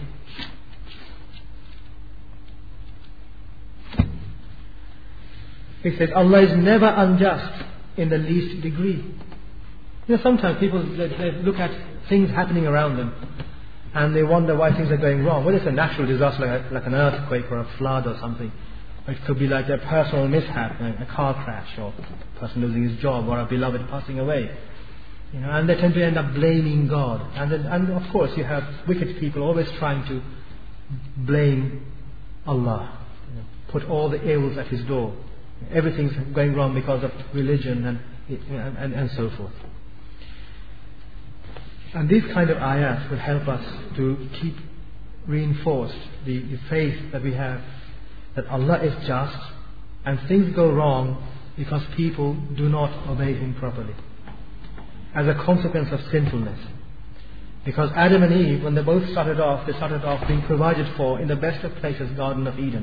It says, Allah is never unjust in the least degree. You know, sometimes people they, they look at things happening around them and they wonder why things are going wrong. Whether it's a natural disaster like, a, like an earthquake or a flood or something, or it could be like a personal mishap, like a car crash, or a person losing his job, or a beloved passing away. You know, and they tend to end up blaming God. And then, and of course you have wicked people always trying to blame Allah, you know, put all the ills at His door. Everything's going wrong because of religion and, and, and, and so forth. And these kind of ayat will help us to keep reinforced the, the faith that we have that Allah is just and things go wrong because people do not obey Him properly as a consequence of sinfulness. Because Adam and Eve, when they both started off, they started off being provided for in the best of places, Garden of Eden.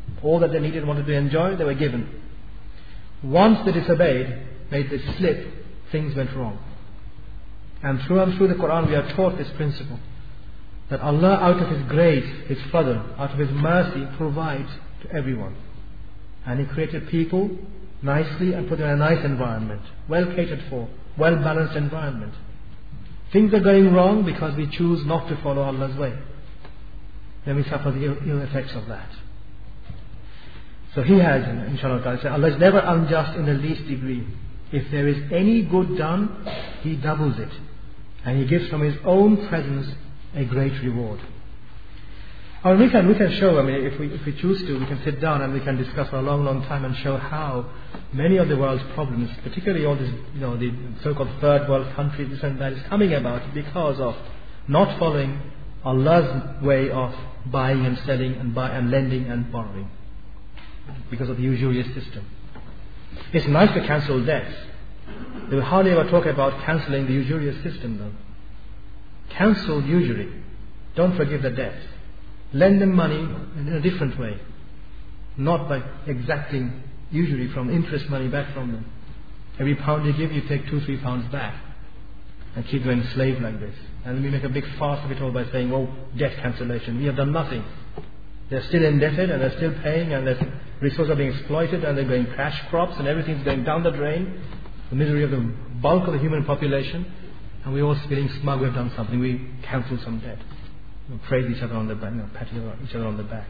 All that they needed and wanted to enjoy, they were given. Once they disobeyed, made the slip, things went wrong. And through and through the Quran we are taught this principle, that Allah out of His grace, His fadl, out of His mercy provides to everyone. And He created people nicely and put them in a nice environment, well catered for, well balanced environment. Things are going wrong because we choose not to follow Allah's way. Then we suffer the ill, ill effects of that. So He has, inshallah ta'ala, Allah is never unjust in the least degree. If there is any good done, He doubles it. And He gives from His own presence a great reward. Or we can, we can show, I mean, if we, if we choose to, we can sit down and we can discuss for a long, long time and show how many of the world's problems, particularly all this, you know, the so-called third world countries, this and that, is coming about because of not following Allah's way of buying and selling and buy and lending and borrowing, because of the usurious system. It's nice to cancel debts. They will hardly ever talk about cancelling the usurious system though. Cancel usury. Don't forgive the debt. Lend them money in a different way. Not by exacting usury from interest money back from them. Every pound you give, you take two, three pounds back. And keep them enslaved like this. And we make a big fuss of it all by saying, oh, debt cancellation. We have done nothing. They're still indebted and they're still paying and their resources are being exploited and they're going crash crops and everything's going down the drain. The misery of the bulk of the human population. And we're all feeling smug, we've done something. We cancel some debt. We praise each other on the back, you know, pat each other on the back.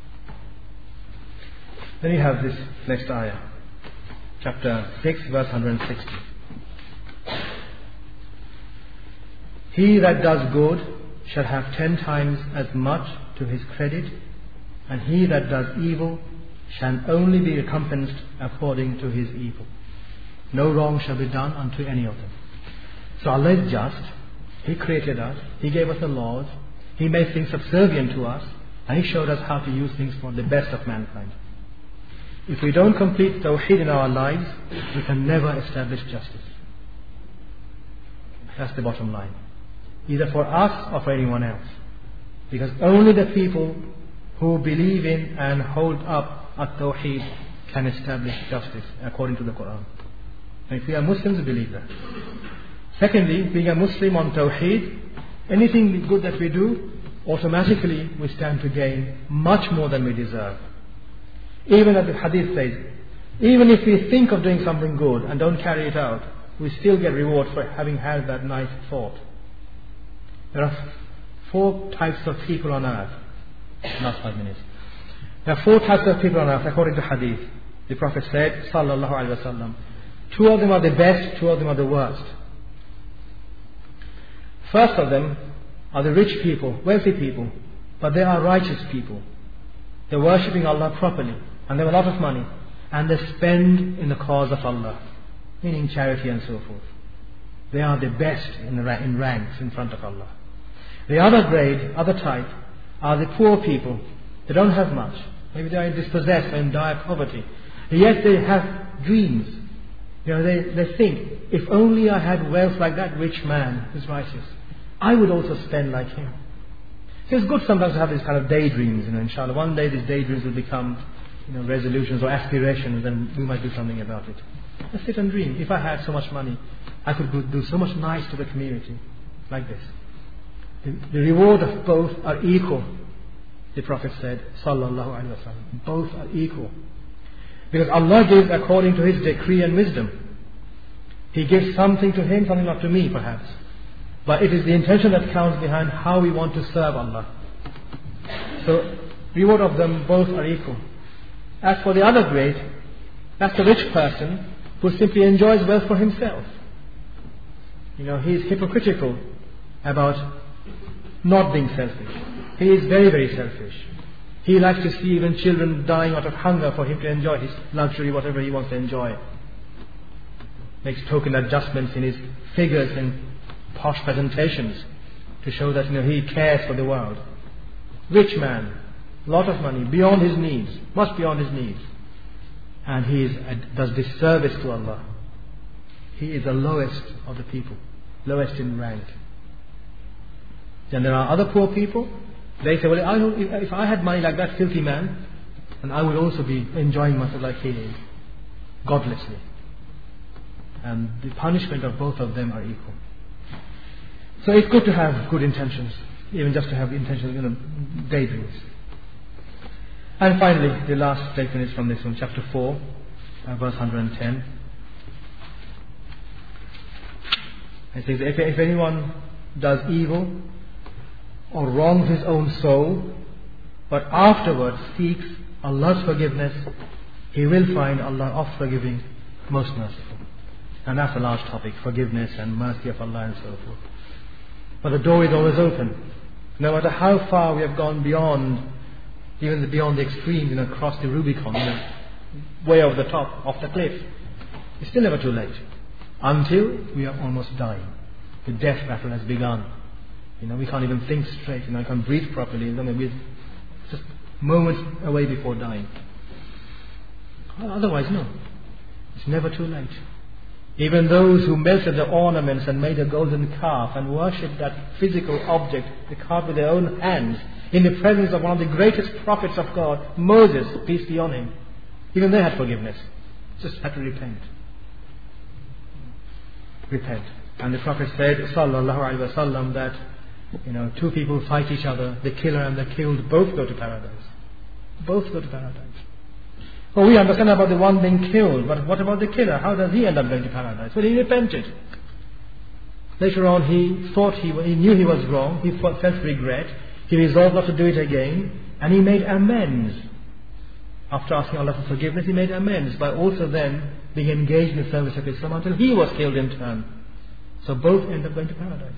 Then you have this next ayah. Chapter six, verse one hundred sixty. He that does good shall have ten times as much to his credit, and he that does evil shall only be recompensed according to his evil. No wrong shall be done unto any of them. So Allah is just. He created us. He gave us the laws. He made things subservient to us. And He showed us how to use things for the best of mankind. If we don't complete Tawheed in our lives, we can never establish justice. That's the bottom line. Either for us or for anyone else. Because only the people who believe in and hold up at-Tawheed can establish justice according to the Quran. And if we are Muslims, we believe that. Secondly, being a Muslim on Tawheed, anything good that we do, automatically we stand to gain much more than we deserve. Even as the hadith says, even if we think of doing something good and don't carry it out, we still get reward for having had that nice thought. There are four types of people on earth. Last five minutes. There are four types of people on earth according to hadith. The Prophet said, Sallallahu Alaihi Wasallam, two of them are the best, two of them are the worst. First of them are the rich people, wealthy people, but they are righteous people. They're worshipping Allah properly, and they have a lot of money, and they spend in the cause of Allah, meaning charity and so forth. They are the best in, the, in ranks in front of Allah. The other grade, other type, are the poor people. They don't have much. Maybe they are dispossessed or in dire poverty. Yet they have dreams. You know, they, they think, if only I had wealth like that rich man who's righteous, I would also spend like him. So it's good sometimes to have these kind of daydreams, you know, inshallah. One day these daydreams will become, you know, resolutions or aspirations, and we might do something about it. Let's sit and dream. If I had so much money, I could do so much nice to the community. Like this. The, the reward of both are equal. The Prophet said, Sallallahu Alaihi Wasallam. Both are equal. Because Allah gives according to His decree and wisdom. He gives something to him, something not to me perhaps. But it is the intention that counts behind how we want to serve Allah. So, reward of them both are equal. As for the other grade, that's the rich person who simply enjoys wealth for himself. You know, he is hypocritical about not being selfish. He is very, very selfish. He likes to see even children dying out of hunger for him to enjoy his luxury, whatever he wants to enjoy. Makes token adjustments in his figures and posh presentations to show that, you know, he cares for the world. Rich man, lot of money, beyond his needs, much beyond his needs. And he is, does disservice to Allah. He is the lowest of the people, lowest in rank. Then there are other poor people. They say, well, I don't, if I had money like that filthy man, and I would also be enjoying myself like he is, godlessly. And the punishment of both of them are equal. So it's good to have good intentions, even just to have intentions, you know, daydreams. And finally, the last statement is from this one, chapter four, uh, verse one hundred ten. It says, if, if anyone does evil or wrongs his own soul, but afterwards seeks Allah's forgiveness, he will find Allah oft forgiving, most merciful. And that's a large topic, forgiveness and mercy of Allah and so forth. But the door is always open. No matter how far we have gone beyond, even beyond the extremes, you know, across the Rubicon, you know, way over the top, off the cliff, it's still never too late. Until we are almost dying. The death battle has begun. You know, we can't even think straight, you know, I can't breathe properly. You know, we're just moments away before dying. Otherwise, no. It's never too late. Even those who melted the ornaments and made a golden calf and worshipped that physical object, the calf with their own hands, in the presence of one of the greatest prophets of God, Moses, peace be on him, even they had forgiveness. Just had to repent. Repent. And the Prophet said, sallallahu alaihi wasallam, that, you know, two people fight each other, the killer and the killed both go to paradise. Both go to paradise. Well, we understand about the one being killed, but what about the killer? How does he end up going to paradise? Well, he repented. Later on, he thought he, he knew he was wrong, he felt regret, he resolved not to do it again, and he made amends. After asking Allah for forgiveness, he made amends by also then being engaged in the service of Islam until he was killed in turn. So both end up going to paradise.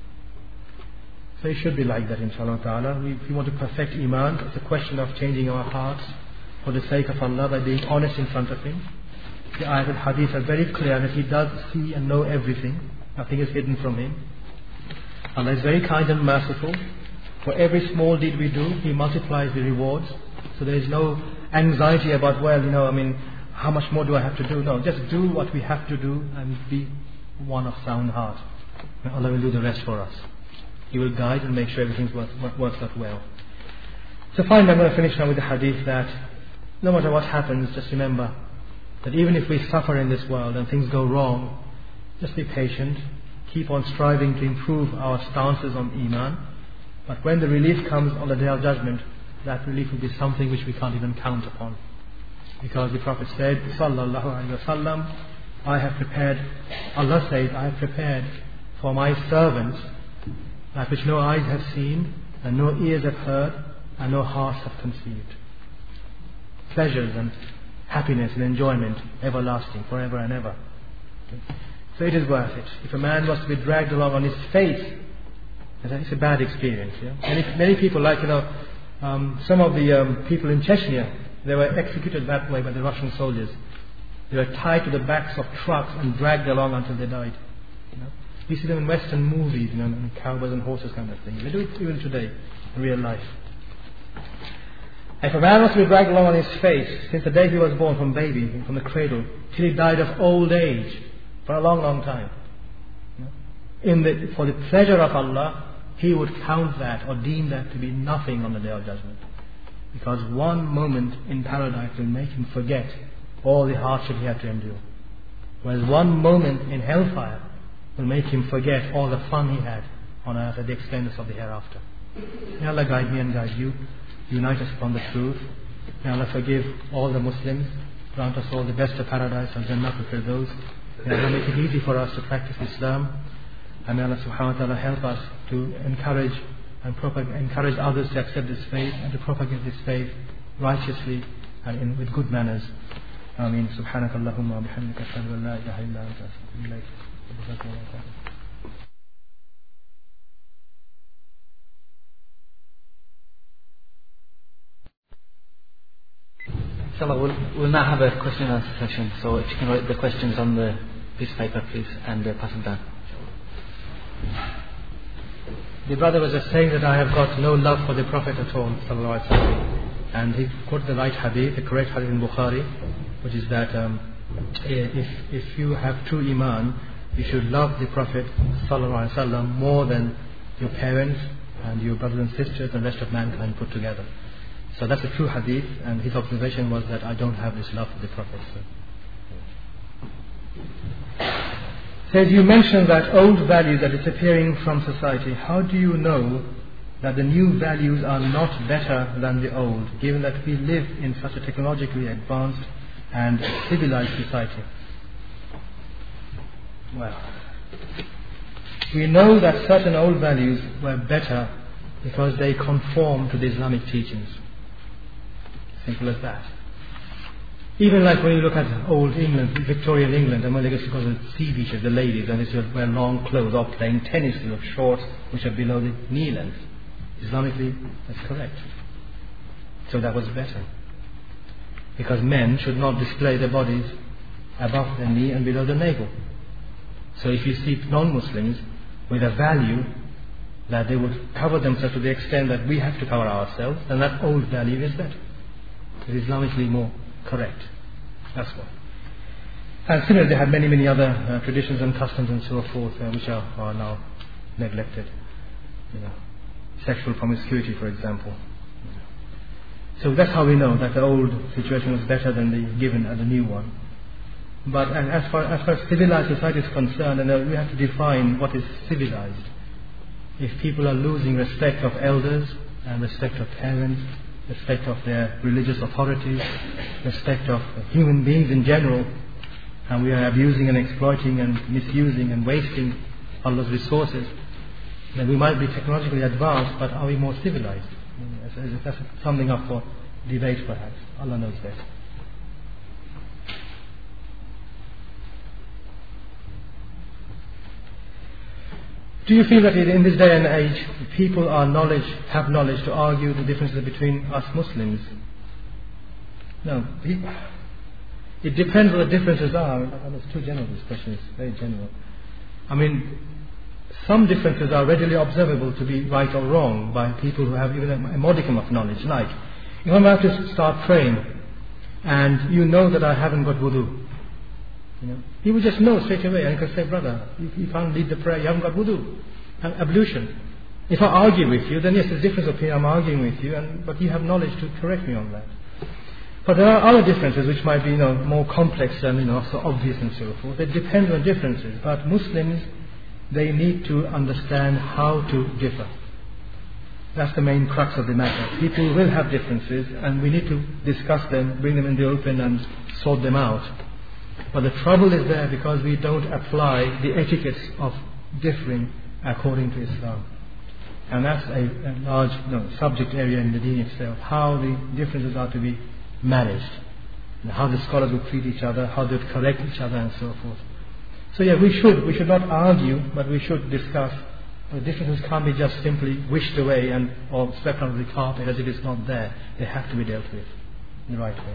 So it should be like that, inshallah ta'ala. We, if we want to perfect Iman, it's a question of changing our hearts for the sake of Allah by being honest in front of Him. The ayat and hadith are very clear that He does see and know everything. Nothing is hidden from Him. Allah is very kind and merciful. For every small deed we do, He multiplies the rewards. So there is no anxiety about, well, you know, I mean, how much more do I have to do? No, just do what we have to do and be one of sound heart. And Allah will do the rest for us. He will guide and make sure everything works, works out well. So finally, I'm going to finish now with the hadith that no matter what happens, just remember that even if we suffer in this world and things go wrong, just be patient. Keep on striving to improve our stances on Iman. But when the relief comes on the Day of Judgment, that relief will be something which we can't even count upon. Because the Prophet said, sallallahu alaihi wasallam, I have prepared, Allah says, I have prepared for my servants that which no eyes have seen, and no ears have heard, and no hearts have conceived. Pleasures and happiness and enjoyment, everlasting, forever and ever. Okay? So it is worth it. If a man was to be dragged along on his face, it's a bad experience. Yeah? Many, many people, like, you know, um, some of the um, people in Chechnya, they were executed that way by the Russian soldiers. They were tied to the backs of trucks and dragged along until they died. You know? We see them in Western movies, you know, and cowboys and horses kind of thing. They do it even today, in real life. If a man was to be dragged along on his face since the day he was born, from baby, from the cradle, till he died of old age, for a long, long time, you know, in the, for the pleasure of Allah, he would count that or deem that to be nothing on the Day of Judgment. Because one moment in paradise will make him forget all the hardship he had to endure. Whereas one moment in hellfire will make him forget all the fun he had on earth at the expense of the hereafter. May Allah guide me and guide you. Unite us upon the truth. May Allah forgive all the Muslims. Grant us all the best of paradise and Jannah for those. May Allah make it easy for us to practice Islam. And may Allah subhanahu wa ta'ala help us to encourage and propag- encourage others to accept this faith and to propagate this faith righteously and in, with good manners. Ameen. Subhanakallahumma wa bihamdika ashhadu an la ilaha illa anta astaghfiruka wa atubu ilayk. Inshallah, we'll, we'll now have a question and answer session. So if you can write the questions on the piece of paper, please, and uh, pass them down. The brother was just saying that I have got no love for the Prophet at all, sallallahu alaihi wasallam. And he quoted the right hadith, the correct hadith in Bukhari, which is that um, if if you have true Iman, you should love the Prophet sallallahu alaihi wasallam more than your parents and your brothers and sisters and the rest of mankind put together. So that's a true hadith, and his observation was that I don't have this love for the Prophet. So. Says, you mentioned that old values are disappearing from society. How do you know that the new values are not better than the old, given that we live in such a technologically advanced and civilized society? Well, we know that certain old values were better because they conform to the Islamic teachings. Simple as that. Even like when you look at old England, Victorian England, and when they get to go to the sea beaches, the ladies, and they wear long clothes or playing tennis with shorts which are below the knee length. Islamically, that's correct. So that was better. Because men should not display their bodies above the knee and below the navel. So if you see non-Muslims with a value that they would cover themselves to the extent that we have to cover ourselves, then that old value is better. It is Islamically more correct. That's what. And similarly, they had many, many other uh, traditions and customs and so forth, uh, which are, are now neglected. You know, sexual promiscuity, for example. So that's how we know that the old situation was better than the given and the new one. But as far as, far as civilized society is concerned, and uh, we have to define what is civilized. If people are losing respect of elders and respect of parents, respect of their religious authorities, respect of human beings in general, and we are abusing and exploiting and misusing and wasting Allah's resources, then we might be technologically advanced, but are we more civilized? That's something up for debate perhaps. Allah knows best. Do you feel that in this day and age people are knowledge, have knowledge to argue the differences between us Muslims? No. It depends what the differences are. It's too general, this question is very general. I mean, some differences are readily observable to be right or wrong by people who have even a modicum of knowledge. Like, if I'm about to start praying and you know that I haven't got wudu, you know, you will just know straight away, and you can say, brother, you, you can't lead the prayer, you haven't got wudu, ablution. If I argue with you, then yes, there's a difference of opinion, I'm arguing with you, and, but you have knowledge to correct me on that. But there are other differences which might be, you know, more complex and, you know, so obvious and so forth. It depends on differences. But Muslims, they need to understand how to differ. That's the main crux of the matter. People will have differences, and we need to discuss them, bring them in the open, and sort them out. But the trouble is there because we don't apply the etiquettes of differing according to Islam. And that's a, a large no, subject area in the deen itself, how the differences are to be managed, and how the scholars would treat each other, how they would correct each other and so forth. So yeah, we should, we should not argue, but we should discuss. The differences can't be just simply wished away and or swept under the carpet as if it's not there. They have to be dealt with in the right way.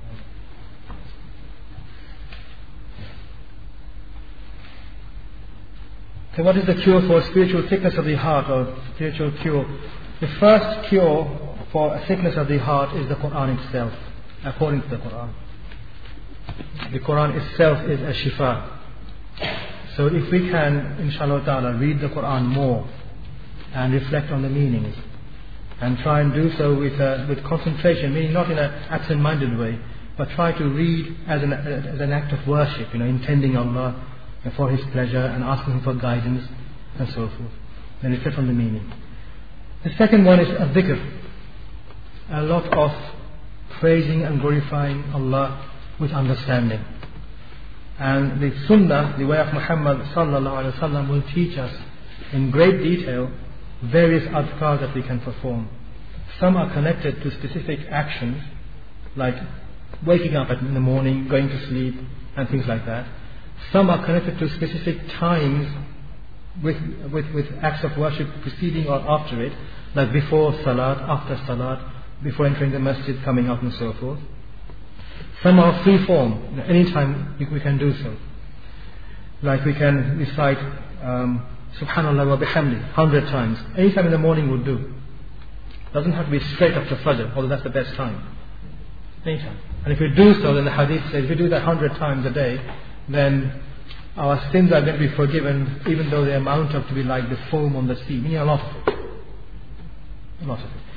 So what is the cure for spiritual sickness of the heart, or spiritual cure? The first cure for a sickness of the heart is the Quran itself, according to the Quran. The Quran itself is a shifa. So if we can, inshallah ta'ala, read the Quran more and reflect on the meanings and try and do so with uh, with concentration, meaning not in an absent-minded way, but try to read as an, as an act of worship, you know, intending Allah for His pleasure and asking Him for guidance and so forth. Then reflect on the meaning. The second one is a dhikr, a lot of praising and glorifying Allah with understanding. And the Sunnah, the way of Muhammad sallallahu alaihi wasallam, will teach us in great detail various adhkar that we can perform. Some are connected to specific actions, like waking up in the morning, going to sleep, and things like that. Some are connected to specific times with, with, with acts of worship preceding or after it, like before salat, after salat, before entering the masjid, coming out and so forth. Some are free form, any time we can do so. Like we can recite um, Subhanallah wa bihamdi hundred times. Any time in the morning would do. Doesn't have to be straight after Fajr, although that's the best time. Any time. And if we do so, then the hadith says, if we do that hundred times a day, then our sins are going to be forgiven, even though they amount up to be like the foam on the sea. Meaning a lot of it. A lot of it.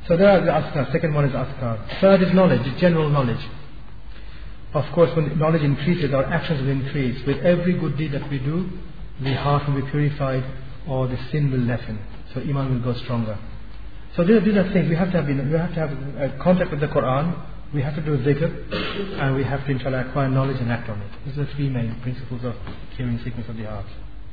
So there are the azkar. Second one is azkar. Third is knowledge, general knowledge. Of course, when knowledge increases, our actions will increase. With every good deed that we do, the heart will be purified or the sin will lessen. So iman will go stronger. So these, these are things we have to have. We have to have a contact with the Quran. We have to do dhikr, and we have to inshallah acquire knowledge and act on it. These are the three main principles of curing sickness of the heart.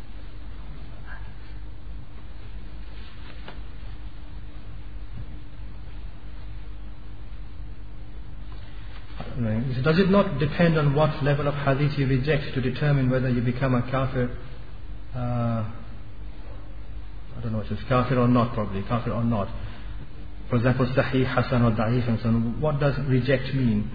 So does it not depend on what level of hadith you reject to determine whether you become a kafir? Uh, I don't know if it's kafir or not, probably kafir or not. For example, Sahih, Hasan or Da'if and so on. What does reject mean?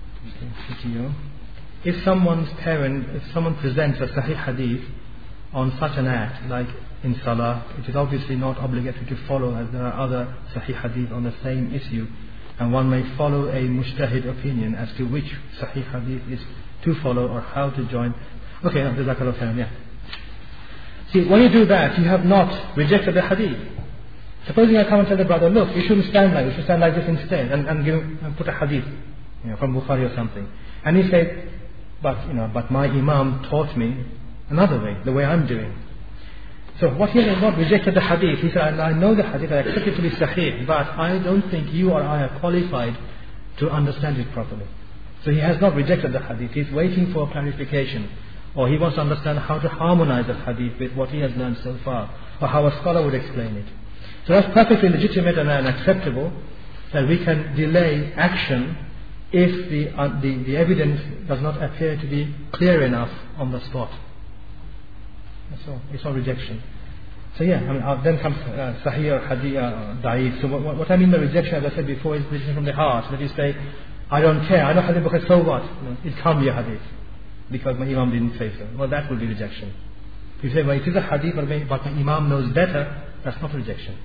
If someone's parent, if someone presents a Sahih Hadith on such an act, like in Salah, it is obviously not obligatory to follow, as there are other Sahih Hadith on the same issue. And one may follow a mujtahid opinion as to which Sahih Hadith is to follow or how to join. Okay, Jazakallah khairan, yeah. See, when you do that, you have not rejected the Hadith. Supposing I come and tell the brother, look, you shouldn't stand like this, you should stand like this instead, and, and, give, and put a hadith, you know, from Bukhari or something. And he said, but you know, but my Imam taught me another way, the way I'm doing. So what he has not rejected the hadith. He said, I know the hadith, I accept it to be sahih, but I don't think you or I are qualified to understand it properly. So he has not rejected the hadith. He's waiting for clarification, or he wants to understand how to harmonize the hadith with what he has learned so far, or how a scholar would explain it. So that's perfectly legitimate and, and acceptable, that we can delay action if the, uh, the, the evidence does not appear to be clear enough on the spot. That's all. It's not rejection. So yeah, I mean, uh, then comes uh, Sahih or Hadith, uh, Da'if. So what, what I mean by rejection, as I said before, is rejection from the heart. That you say, I don't care, I know Hadith Bukhari, so what? No, it can't be a Hadith, because my Imam didn't say so. Well, that would be rejection. If you say, well, it is a Hadith, but my, but my Imam knows better, that's not rejection.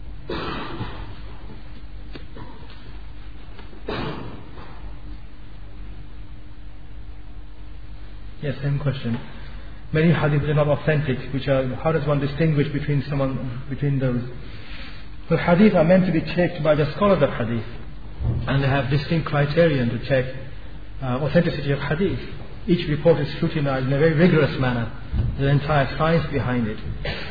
Yes, same question. Many hadiths are not authentic, which are, how does one distinguish between someone, between those? The hadith are meant to be checked by the scholars of hadith, and they have distinct criterion to check uh, authenticity of hadith. Each report is scrutinized in a very rigorous manner. There's an entire science behind it.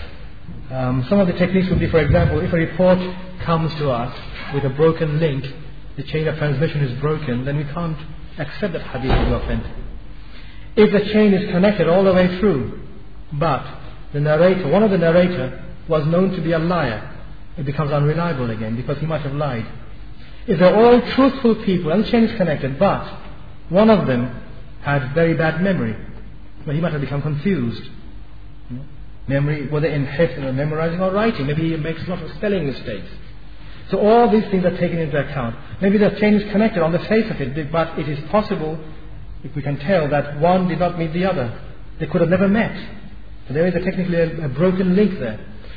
Um, some of the techniques would be, for example, if a report comes to us with a broken link, the chain of transmission is broken, then we can't accept that hadith is authentic. If the chain is connected all the way through, but the narrator, one of the narrator, was known to be a liar, it becomes unreliable again because he might have lied. If they're all truthful people and the chain is connected, but one of them had very bad memory, well, he might have become confused. You know? Memory, whether in hifz or memorizing or writing, maybe he makes a lot of spelling mistakes. So all these things are taken into account. Maybe the chain is connected on the face of it, but it is possible, if we can tell, that one did not meet the other. They could have never met. So there is a technically a, a broken link there.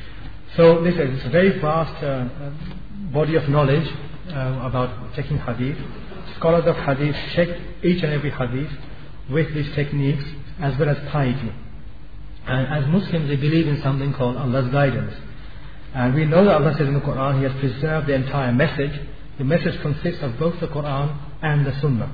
So this is a very vast uh, body of knowledge uh, about checking hadith. Scholars of hadith check each and every hadith with these techniques as well as piety. And as Muslims, we believe in something called Allah's guidance. And we know that Allah says in the Quran, He has preserved the entire message. The message consists of both the Quran and the Sunnah.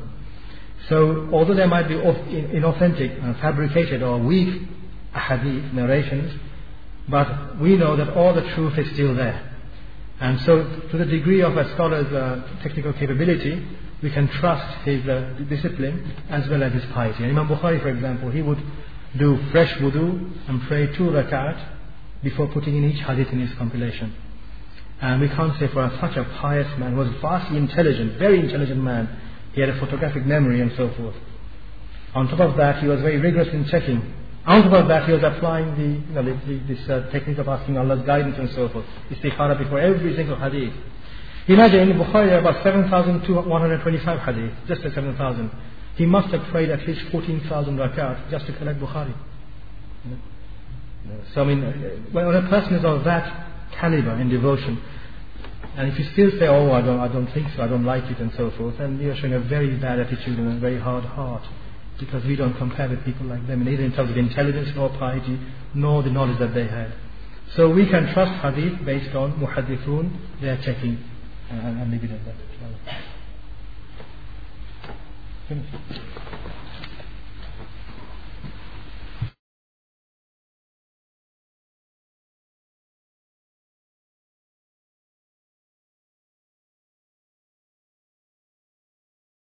So, although there might be inauthentic, uh, fabricated or weak hadith narrations, but we know that all the truth is still there. And so, to the degree of a scholar's uh, technical capability, we can trust his uh, discipline as well as his piety. And Imam Bukhari, for example, he would do fresh wudu and pray two rakat before putting in each hadith in his compilation. And we can't say for such a pious man, was vastly intelligent, very intelligent man. He had a photographic memory and so forth. On top of that, he was very rigorous in checking. On top of that, he was applying the, you know, the, the, this uh, technique of asking Allah's guidance and so forth. Istikhara before every single hadith. Imagine in Bukhari there are about seven thousand one hundred twenty-five hadith, just at seven thousand. He must have prayed at least fourteen thousand rakat just to collect Bukhari. So I mean, when a person is of that caliber in devotion, and if you still say, oh, I don't, I don't think so, I don't like it and so forth, then you're showing a very bad attitude and a very hard heart, because we don't compare with people like them, neither in terms of intelligence nor piety, nor the knowledge that they had. So we can trust hadith based on muhaddithun, they are checking. and, and leave it at that. Finish.